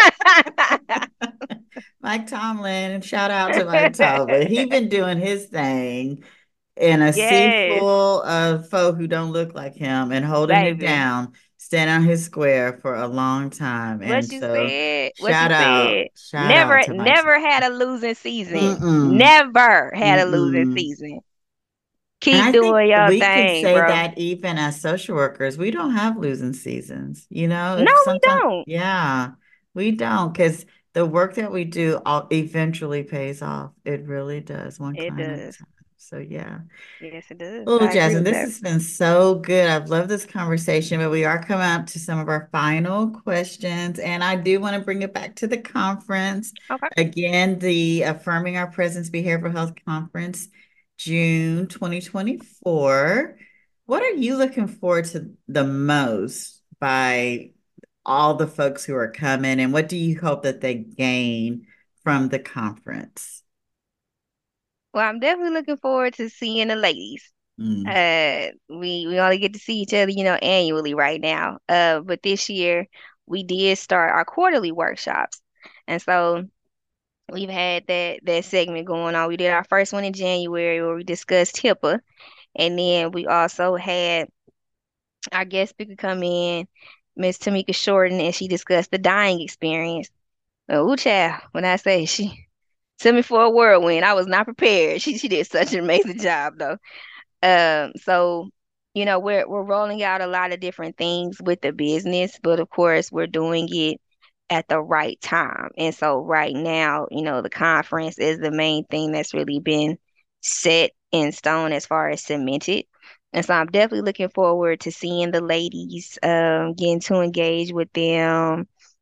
Speaker 2: Mike Tomlin, shout out to Mike Tomlin. He been doing his thing in a sea
Speaker 3: Yes,
Speaker 2: full of folk who don't look like him and holding it
Speaker 3: baby.
Speaker 2: down, standing on his square for a long time.
Speaker 3: What
Speaker 2: And
Speaker 3: you
Speaker 2: so
Speaker 3: said? What you
Speaker 2: shout out,
Speaker 3: said?
Speaker 2: shout out
Speaker 3: Never,
Speaker 2: to Mike.
Speaker 3: never had a losing season.
Speaker 2: Mm-mm,
Speaker 3: Never had a losing
Speaker 2: mm-mm.
Speaker 3: season.
Speaker 2: And
Speaker 3: Keep
Speaker 2: I think
Speaker 3: doing your
Speaker 2: we can
Speaker 3: thing,
Speaker 2: say
Speaker 3: bro.
Speaker 2: that even as social workers, we don't have losing seasons. You know,
Speaker 3: No,
Speaker 2: if
Speaker 3: we
Speaker 2: sometimes,
Speaker 3: don't.
Speaker 2: yeah, we don't, because the work that we do all eventually pays off. It really does, one
Speaker 3: It
Speaker 2: client at a
Speaker 3: does.
Speaker 2: time. So, yeah.
Speaker 3: Yes, it does.
Speaker 2: Oh,
Speaker 3: I agree
Speaker 2: Jasmine,
Speaker 3: with
Speaker 2: this
Speaker 3: that.
Speaker 2: has been so good. I've loved this conversation, but we are coming up to some of our final questions. And I do want to bring it back to the conference.
Speaker 3: Okay.
Speaker 2: Again, the Affirming Our Presence Behavioral Health Conference, June twenty twenty-four. What are you looking forward to the most by all the folks who are coming, and what do you hope that they gain from the conference?
Speaker 3: Well, I'm definitely looking forward to seeing the ladies.
Speaker 2: Mm.
Speaker 3: Uh, we we only get to see each other, you know, annually right now. Uh, but this year we did start our quarterly workshops, and so we've had that that segment going on. We did our first one in January where we discussed HIPAA, and then we also had our guest speaker come in, Miss Tamika Shorten, and she discussed the dying experience. Oh, child, when I say she took me for a whirlwind, I was not prepared. She she did such an amazing job though. Um, so you know, we're we're rolling out a lot of different things with the business, but of course we're doing it at the right time. And so right now, you know, the conference is the main thing that's really been set in stone as far as cemented. And so I'm definitely looking forward to seeing the ladies, um, getting to engage with them,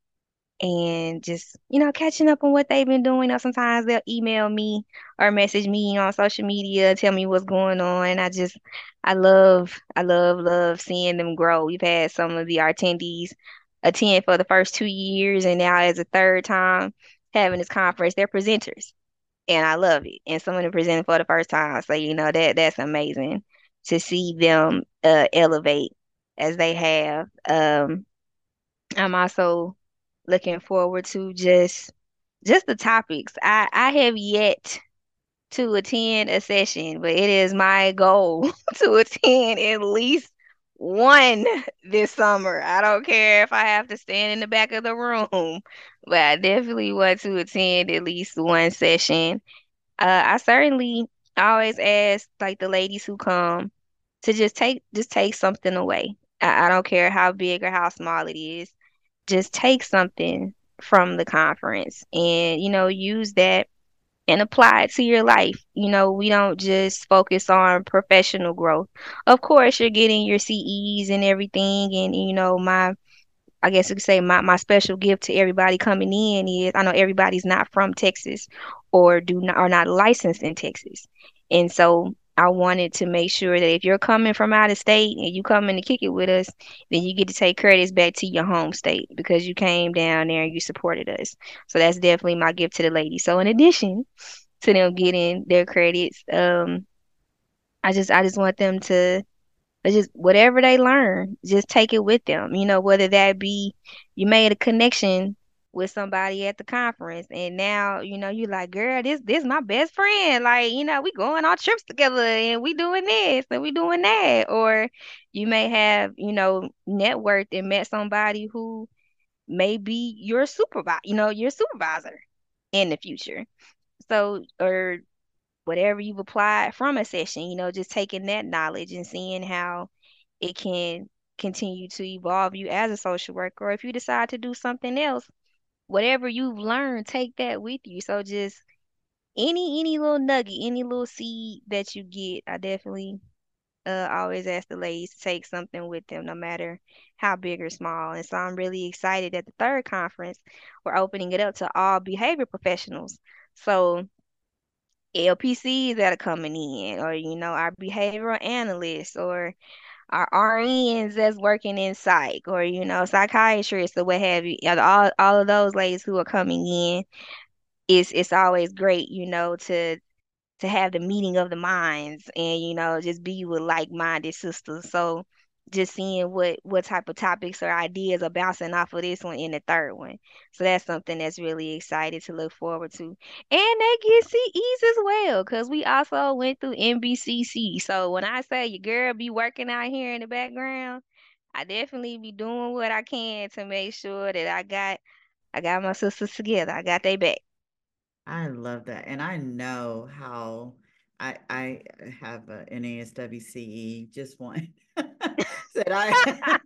Speaker 3: and just, you know, catching up on what they've been doing. You know, sometimes they'll email me or message me on social media, tell me what's going on. I just, I love, I love, love seeing them grow. We've had some of the attendees attend for the first two years, and now as a third time having this conference, they're presenters, and I love it. And some of them presenting for the first time, so you know that that's amazing to see them uh, elevate as they have. Um, I'm also looking forward to just just the topics. I I have yet to attend a session, but it is my goal to attend at least one this summer. I don't care if I have to stand in the back of the room, but I definitely want to attend at least one session. Uh, I certainly always ask like the ladies who come to just take just take something away. I, I don't care how big or how small it is, just take something from the conference and, you know, use that and apply it to your life. You know, we don't just focus on professional growth. Of course, you're getting your C Es and everything. And, you know, my, I guess you could say my, my special gift to everybody coming in is I know everybody's not from Texas or do not are not licensed in Texas. And so I wanted to make sure that if you're coming from out of state and you coming to kick it with us, then you get to take credits back to your home state because you came down there and you supported us. So that's definitely my gift to the ladies. So in addition to them getting their credits, um, I just I just want them to it's just whatever they learn, just take it with them. You know, whether that be you made a connection with somebody at the conference and now, you know, you like, girl, this this my best friend. Like, you know, we going on trips together and we doing this and we doing that. Or you may have, you know, networked and met somebody who may be your supervisor, you know, your supervisor in the future. So, or whatever you've applied from a session, you know, just taking that knowledge and seeing how it can continue to evolve you as a social worker. Or if you decide to do something else, whatever you've learned, take that with you. So just any any little nugget, any little seed that you get, I definitely uh always ask the ladies to take something with them, no matter how big or small. And so I'm really excited at the third conference, we're opening it up to all behavior professionals. So L P Cs that are coming in, or you know, our behavioral analysts, or our R Ns that's working in psych, or you know, psychiatrists or what have you. Yeah, All all of those ladies who are coming in, it's it's always great, you know, to to have the meeting of the minds and you know just be with like-minded sisters. So just seeing what what type of topics or ideas are bouncing off of this one in the third one. So that's something that's really excited to look forward to. And they get C Es as well because we also went through N B C C. So when I say your girl be working out here in the background, I definitely be doing what I can to make sure that I got I got my sisters together. I got they back.
Speaker 2: I love that. And I know how I I have a N A S W C E, just one. Said I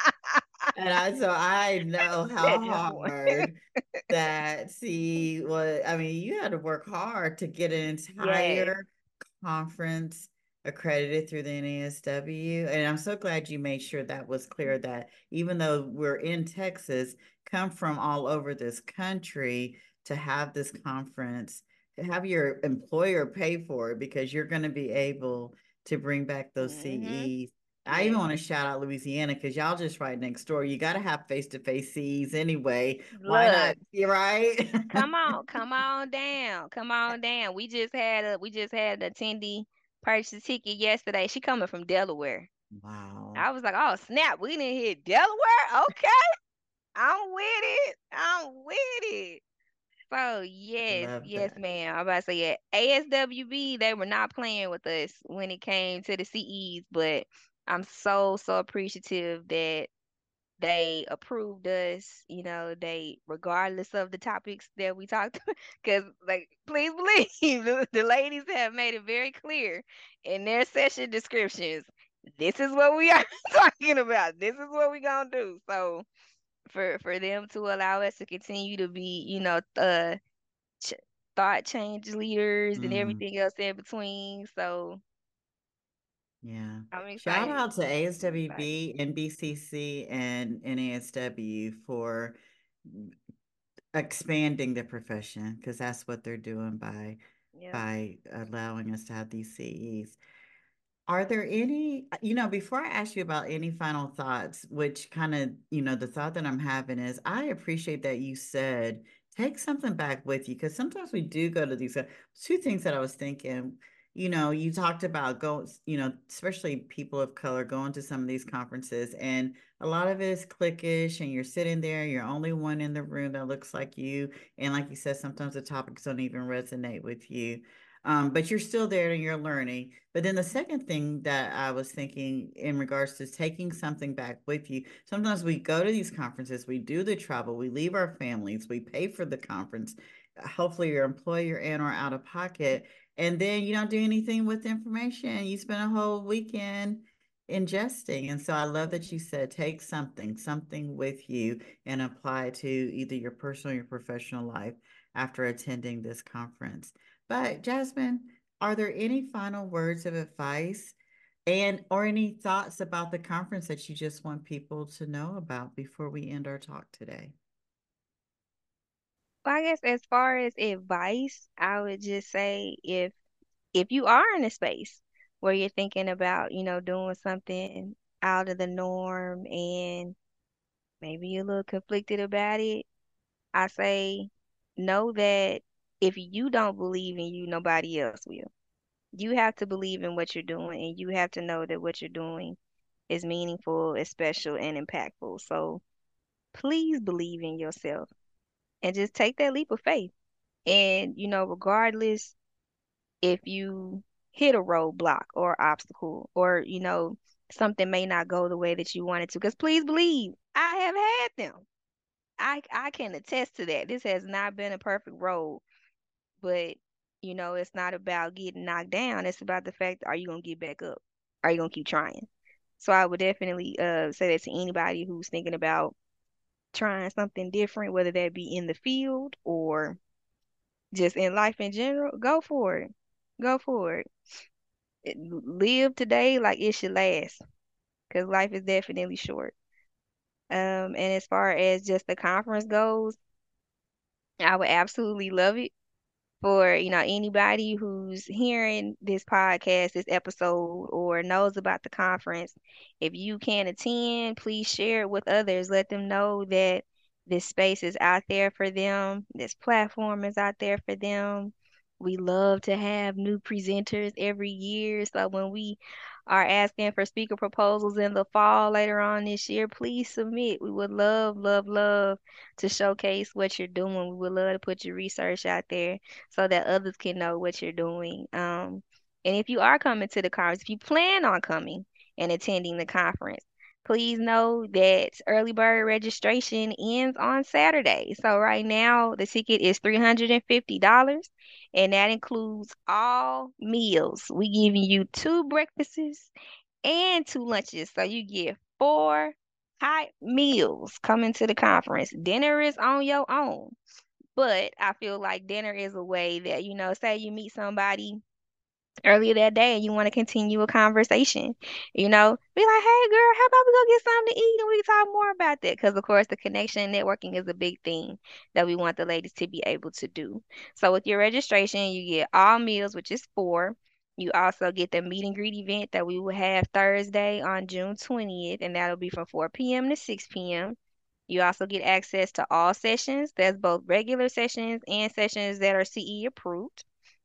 Speaker 2: and I so I know how
Speaker 3: Said just one.
Speaker 2: hard that see what I mean, you had to work hard to get an
Speaker 3: Yes.
Speaker 2: entire conference accredited through the N A S W. And I'm so glad you made sure that was clear that even though we're in Texas, come from all over this country to have this conference, to have your employer pay for it because you're going to be able to bring back those
Speaker 3: Hmm.
Speaker 2: C Es. I even
Speaker 3: Yes.
Speaker 2: want to shout out Louisiana because y'all just right next door. You got to have face to face C Es anyway. Why not?
Speaker 3: Look,
Speaker 2: You're right.
Speaker 3: come on, come on down. Come on down. We just had a we just had an attendee purchase a ticket yesterday. She coming from Delaware.
Speaker 2: Wow.
Speaker 3: I was like, oh snap, we didn't hit Delaware? Okay. I'm with it. I'm with it. So
Speaker 2: I
Speaker 3: yes,
Speaker 2: love
Speaker 3: yes,
Speaker 2: that.
Speaker 3: ma'am. I'm about to say yeah. A S W B, they were not playing with us when it came to the C Es, but I'm so, so appreciative that they approved us, you know, they regardless of the topics that we talked because like please believe the, the ladies have made it very clear in their session descriptions. This is what we are talking about. This is what we're gonna do. So for for them to allow us to continue to be, you know, uh ch- thought change leaders and
Speaker 2: Mm,
Speaker 3: everything else in between. So
Speaker 2: yeah.
Speaker 3: I'm
Speaker 2: Shout
Speaker 3: excited.
Speaker 2: out to
Speaker 3: I'm excited.
Speaker 2: A S W B, N B C C, and N A S W for expanding the profession because that's what they're doing by
Speaker 3: Yeah.
Speaker 2: by allowing us to have these C Es. Are there any, you know, before I ask you about any final thoughts, which kind of, you know, the thought that I'm having is I appreciate that you said take something back with you because sometimes we do go to these uh, two things that I was thinking. You know, you talked about going, you know, especially people of color going to some of these conferences, and a lot of it is cliquish, and you're sitting there, you're only one in the room that looks like you. And like you said, sometimes the topics don't even resonate with you. Um, but you're still there and you're learning. But then the second thing that I was thinking in regards to taking something back with you, sometimes we go to these conferences, we do the travel, we leave our families, we pay for the conference. Hopefully, your employer in or out of pocket, and then you don't do anything with the information. You spend a whole weekend ingesting. And so I love that you said take something, something with you and apply it to either your personal or your professional life after attending this conference. But Jasmine, are there any final words of advice and or any thoughts about the conference that you just want people to know about before we end our talk today?
Speaker 3: Well, I guess as far as advice, I would just say if if you are in a space where you're thinking about, you know, doing something out of the norm and maybe you're a little conflicted about it, I say know that if you don't believe in you, nobody else will. You have to believe in what you're doing and you have to know that what you're doing is meaningful, is special, and impactful. So please believe in yourself and just take that leap of faith. And, you know, regardless if you hit a roadblock or obstacle or, you know, something may not go the way that you wanted to, because please believe I have had them. I I can attest to that. This has not been a perfect road, but You know, it's not about getting knocked down. It's about the fact, are you gonna get back up? Are you gonna keep trying? So I would definitely uh say that to anybody who's thinking about trying something different, whether that be in the field or just in life in general. Go for it. Go for it. It- Live today like it should last, because life is definitely short. Um, and as far as just the conference goes, I would absolutely love it for, you know, anybody who's hearing this podcast, this episode, or knows about the conference. If you can attend, please share it with others. Let them know that this space is out there for them. This platform is out there for them. We love to have new presenters every year. So when we are asking for speaker proposals in the fall later on this year, please submit. We would love, love, love to showcase what you're doing. We would love to put your research out there so that others can know what you're doing. Um, and if you are coming to the conference, if you plan on coming and attending the conference, please know that early bird registration ends on Saturday. So right now, the ticket is three hundred fifty dollars and that includes all meals. We giving you two breakfasts and two lunches. So you get four hot meals coming to the conference. Dinner is on your own. But I feel like dinner is a way that, you know, say you meet somebody earlier that day and you want to continue a conversation, you know, be like, hey, girl, how about we go get something to eat and we can talk more about that? Because, of course, the connection and networking is a big thing that we want the ladies to be able to do. So with your registration, you get all meals, which is four. You also get the meet and greet event that we will have Thursday on June twentieth, and that'll be from four p m to six p m. You also get access to all sessions. That's both regular sessions and sessions that are C E approved.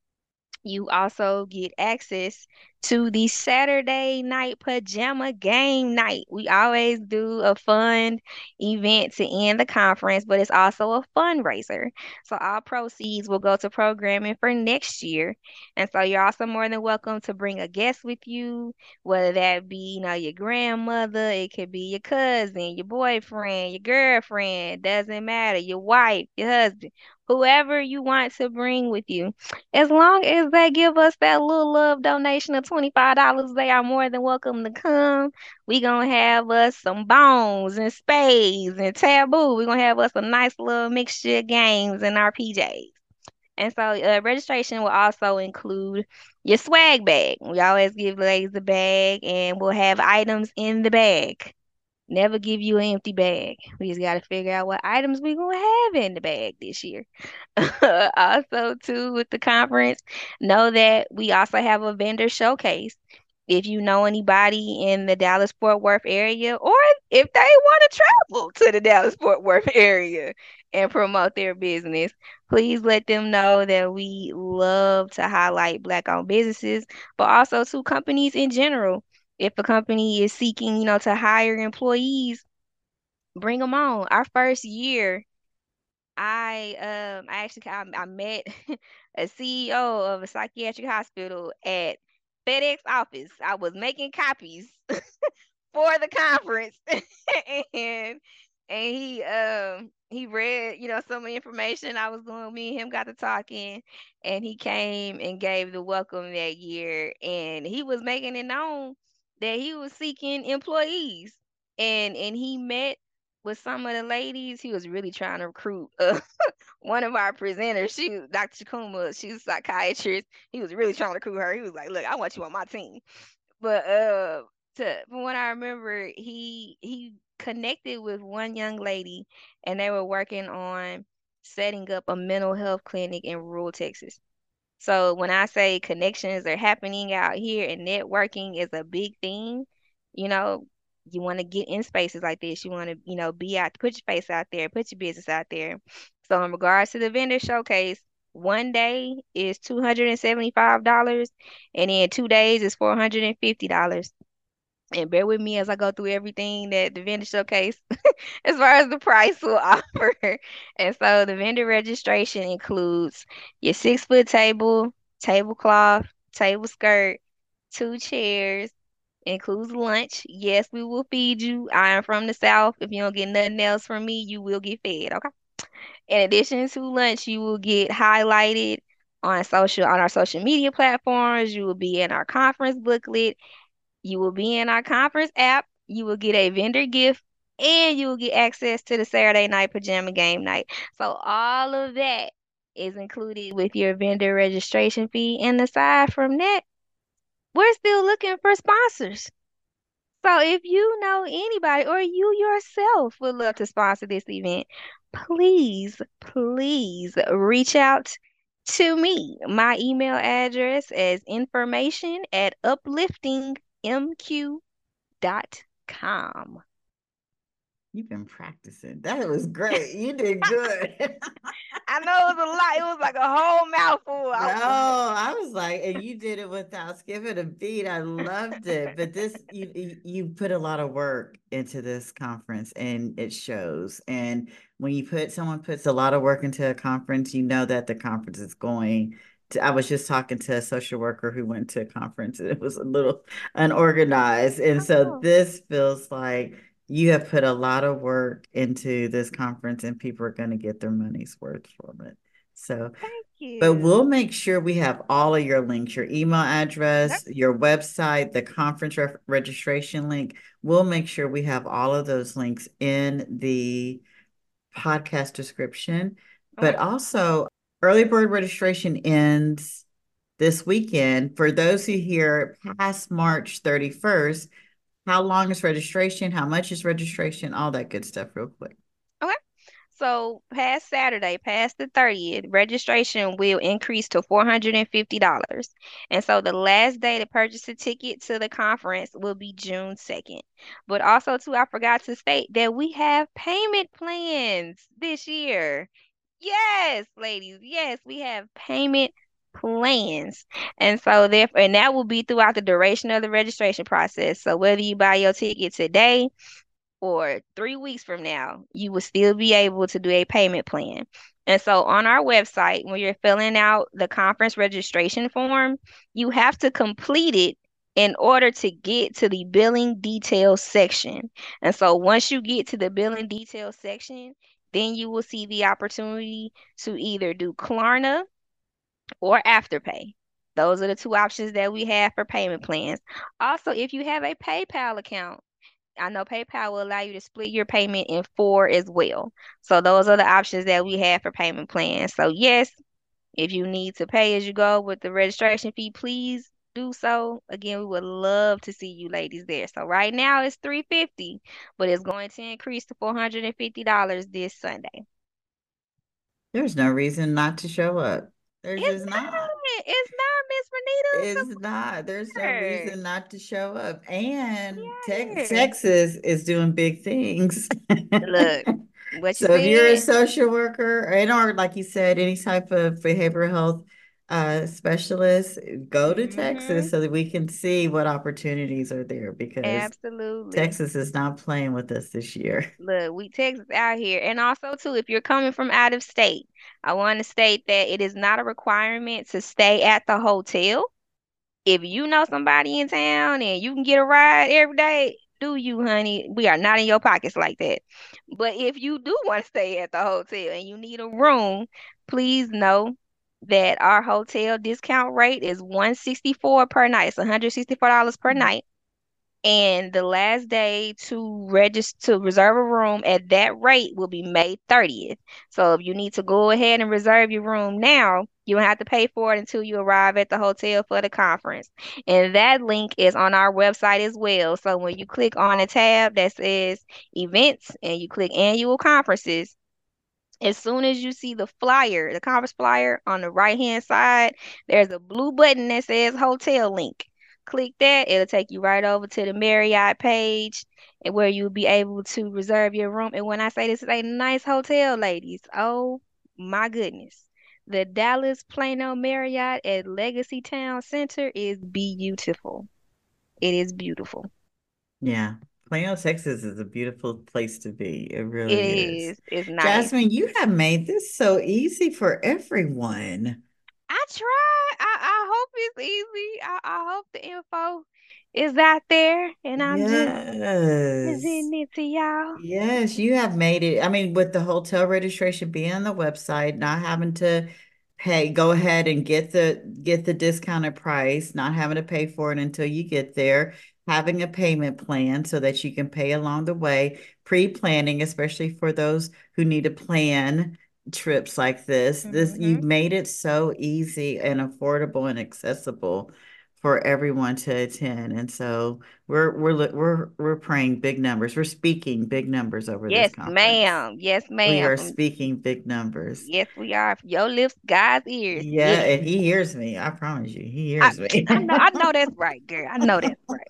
Speaker 3: You also get access to the Saturday night pajama game night. We always do a fun event to end the conference, but it's also a fundraiser. So all proceeds will go to programming for next year. And so you're also more than welcome to bring a guest with you, whether that be, you know, your grandmother, it could be your cousin, your boyfriend, your girlfriend, doesn't matter, your wife, your husband, whoever you want to bring with you. As long as they give us that little love donation of twenty-five dollars, they are more than welcome to come. We gonna have us some bones and spades and taboo. We gonna have us a nice little mixture of games in our P Js. And so uh, registration will also include your swag bag. We always give ladies a bag and we'll have items in the bag. Never give you an empty bag. We just got to figure out what items we gonna have in the bag this year. Also, too, with the conference, know that we also have a vendor showcase. If you know anybody in the Dallas Fort Worth area, or if they want to travel to the Dallas Fort Worth area and promote their business, please let them know that we love to highlight Black-owned businesses, but also to companies in general. If a company is seeking, you know, to hire employees, bring them on. Our first year, I um I actually I, I met a C E O of a psychiatric hospital at FedEx office. I was making copies for the conference and and he um he read, you know, some of the information I was doing. Me and him got to talking and he came and gave the welcome that year and he was making it known that he was seeking employees and and he met with some of the ladies. He was really trying to recruit uh, one of our presenters. She was Doctor Chikuma, she's a psychiatrist. He was really trying to recruit her. He was like, look, I want you on my team. But uh to from what I remember, he he connected with one young lady and they were working on setting up a mental health clinic in rural Texas. So when I say connections are happening out here and networking is a big thing, you know, you want to get in spaces like this. You want to, you know, be out, put your face out there, put your business out there. So in regards to the vendor showcase, one day is two hundred seventy-five dollars and then two days is four hundred fifty dollars. And bear with me as I go through everything that the vendor showcase as far as the price will offer. And so the vendor registration includes your six foot table, tablecloth, table skirt, two chairs, includes lunch. Yes, we will feed you. I am from the South. If you don't get nothing else from me, you will get fed. Okay. In addition to lunch, you will get highlighted on social on our social media platforms. You will be in our conference booklet. You will be in our conference app. You will get a vendor gift, and you will get access to the Saturday night pajama game night. So all of that is included with your vendor registration fee. And aside from that, we're still looking for sponsors. So if you know anybody or you yourself would love to sponsor this event, please, please reach out to me. My email address is information at uplifting m q dot com.
Speaker 2: You've been practicing. That was great. You did good.
Speaker 3: I know it was a lot. It was like a whole mouthful. I
Speaker 2: No,
Speaker 3: was like,
Speaker 2: I was like, and you did it without skipping a beat. I loved it. But this, you you you put a lot of work into this conference, and it shows. And when you put someone puts a lot of work into a conference, you know that the conference is going to. I was just talking to a social worker who went to a conference, and it was a little unorganized. And so
Speaker 3: oh,
Speaker 2: this feels like you have put a lot of work into this conference, and people are going to get their money's worth from it. So.
Speaker 3: thank
Speaker 2: But we'll
Speaker 3: you.
Speaker 2: make sure we have all of your links, your email
Speaker 3: Yep.
Speaker 2: address, your website, the conference ref- registration link. We'll make sure we have all of those links in the podcast description.
Speaker 3: Okay.
Speaker 2: But also, early bird registration ends this weekend. For those who hear past March thirty-first, how long is registration? How much is registration? All that good stuff, real quick.
Speaker 3: Okay. So past Saturday, past the thirtieth, registration will increase to four hundred fifty dollars. And so the last day to purchase a ticket to the conference will be June second. But also too, I forgot to state that we have payment plans this year. Yes, ladies. Yes, we have payment plans. And so therefore, and that will be throughout the duration of the registration process. So whether you buy your ticket today or three weeks from now, you will still be able to do a payment plan. And so on our website, when you're filling out the conference registration form, you have to complete it in order to get to the billing details section. And so once you get to the billing details section, then you will see the opportunity to either do Klarna or Afterpay. Those are the two options that we have for payment plans. Also, if you have a PayPal account, I know PayPal will allow you to split your payment in four as well. So those are the options that we have for payment plans. So yes, if you need to pay as you go with the registration fee, please do so. Again, we would love to see you ladies there. So right now it's three hundred fifty dollars, but it's going to increase to four hundred fifty dollars this Sunday.
Speaker 2: There's no reason not to show up. There's
Speaker 3: It's
Speaker 2: just not.
Speaker 3: not. It's not, Miss Renita.
Speaker 2: It's not. There's no
Speaker 3: Support.
Speaker 2: reason not to show up. And
Speaker 3: We
Speaker 2: Tex
Speaker 3: out here.
Speaker 2: Texas is doing big things.
Speaker 3: Look, what you
Speaker 2: So if you're a
Speaker 3: said.
Speaker 2: social worker and or like you said, any type of behavioral health uh, specialist, go to
Speaker 3: Mm-hmm.
Speaker 2: Texas so that we can see what opportunities are there because
Speaker 3: Absolutely.
Speaker 2: Texas is not playing with us this year.
Speaker 3: Look, we Texas out here. And also too, if you're coming from out of state, I want to state that it is not a requirement to stay at the hotel. If you know somebody in town and you can get a ride every day, do you, honey? We are not in your pockets like that. But if you do want to stay at the hotel and you need a room, please know that our hotel discount rate is one hundred sixty-four per night. It's one hundred sixty-four dollars per night. And the last day to register to reserve a room at that rate will be May thirtieth. So if you need to go ahead and reserve your room now, you don't have to pay for it until you arrive at the hotel for the conference. And that link is on our website as well. So when you click on a tab that says events and you click annual conferences, as soon as you see the flyer, the conference flyer on the right hand side, there's a blue button that says hotel link. Click that, it'll take you right over to the Marriott page and where you'll be able to reserve your room. And when I say this is a nice hotel, ladies, oh my goodness. The Dallas Plano Marriott at Legacy Town Center is beautiful. It is beautiful.
Speaker 2: Yeah. Plano, Texas is a beautiful place to be. It
Speaker 3: It
Speaker 2: really is.
Speaker 3: is. It's nice.
Speaker 2: Jasmine, you have made this so easy for everyone.
Speaker 3: I try. I, I hope it's easy. I, I hope the info is out there and I'm just
Speaker 2: Yes.
Speaker 3: presenting it to y'all.
Speaker 2: Yes, you have made it. I mean, with the hotel registration being on the website, not having to pay, go ahead and get the get the discounted price, not having to pay for it until you get there, having a payment plan so that you can pay along the way, pre-planning, especially for those who need to plan trips like this. This
Speaker 3: Mm-hmm.
Speaker 2: you've made it so easy and affordable and accessible for everyone to attend. And so we're we're we're we're praying big numbers. We're speaking big numbers over this
Speaker 3: Yes,
Speaker 2: conference.
Speaker 3: ma'am. Yes,
Speaker 2: We
Speaker 3: ma'am.
Speaker 2: are
Speaker 3: From
Speaker 2: speaking big numbers.
Speaker 3: yes, we are. From your lips, God's ears.
Speaker 2: Yeah,
Speaker 3: Yes.
Speaker 2: and he hears me. I promise you, he
Speaker 3: I
Speaker 2: hears me.
Speaker 3: I know I know that's right, girl. I know that's right.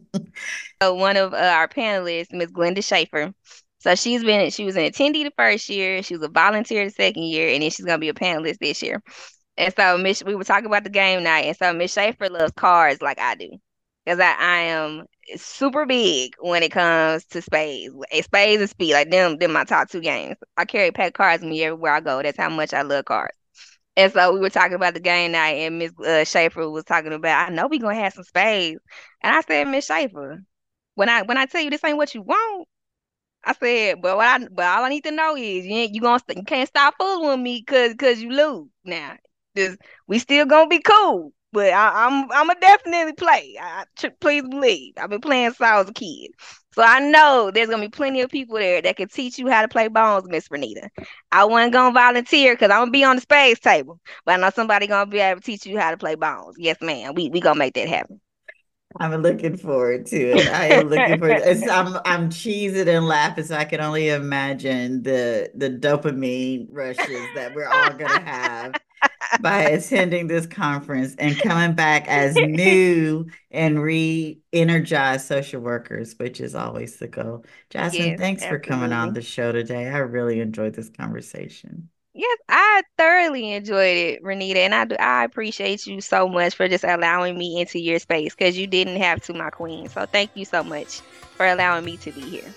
Speaker 3: So one of uh, our panelists, Miss Glenda Schaefer. So she's been she was an attendee the first year, she was a volunteer the second year, and then she's gonna be a panelist this year. And so Miss we were talking about the game night, and so Miss Schaefer loves cards like I do. Because I, I am super big when it comes to spades. Eh, Spades and speed, like them, them my top two games. I carry a pack of cards with me everywhere I go. That's how much I love cards. And so we were talking about the game night, and Miss uh, Schaefer was talking about, I know we gonna have some spades. And I said, Miss Schaefer, when I when I tell you this ain't what you want, I said, but what I but all I need to know is you ain't you gonna st- you can't stop fooling with me cause cause you lose. Now, just we still gonna be cool, but I, I'm I'ma definitely play. I, I- please believe I've been playing since I was a kid, so I know there's gonna be plenty of people there that can teach you how to play bones, Miss Renita. I wasn't gonna volunteer because I'm gonna be on the spades table, but I know somebody gonna be able to teach you how to play bones. Yes, ma'am. We we gonna make that happen.
Speaker 2: I'm looking forward to it. I am looking forward. To, it's, I'm I'm cheesing and laughing, so I can only imagine the the dopamine rushes that we're all gonna have by attending this conference and coming back as new and re-energized social workers, which is always the goal. Jasmine,
Speaker 3: Yes,
Speaker 2: thanks for coming on
Speaker 3: absolutely.
Speaker 2: the show today. I really enjoyed this conversation.
Speaker 3: Yes, I thoroughly enjoyed it, Renita, and I do, I appreciate you so much for just allowing me into your space because you didn't have to, my queen. So thank you so much for allowing me to be here.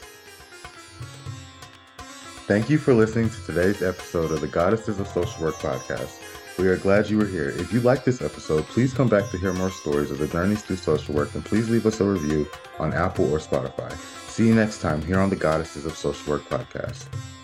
Speaker 1: Thank you for listening to today's episode of the Goddesses of Social Work podcast. We are glad you were here. If you liked this episode, please come back to hear more stories of the journeys through social work, and please leave us a review on Apple or Spotify. See you next time here on the Goddesses of Social Work podcast.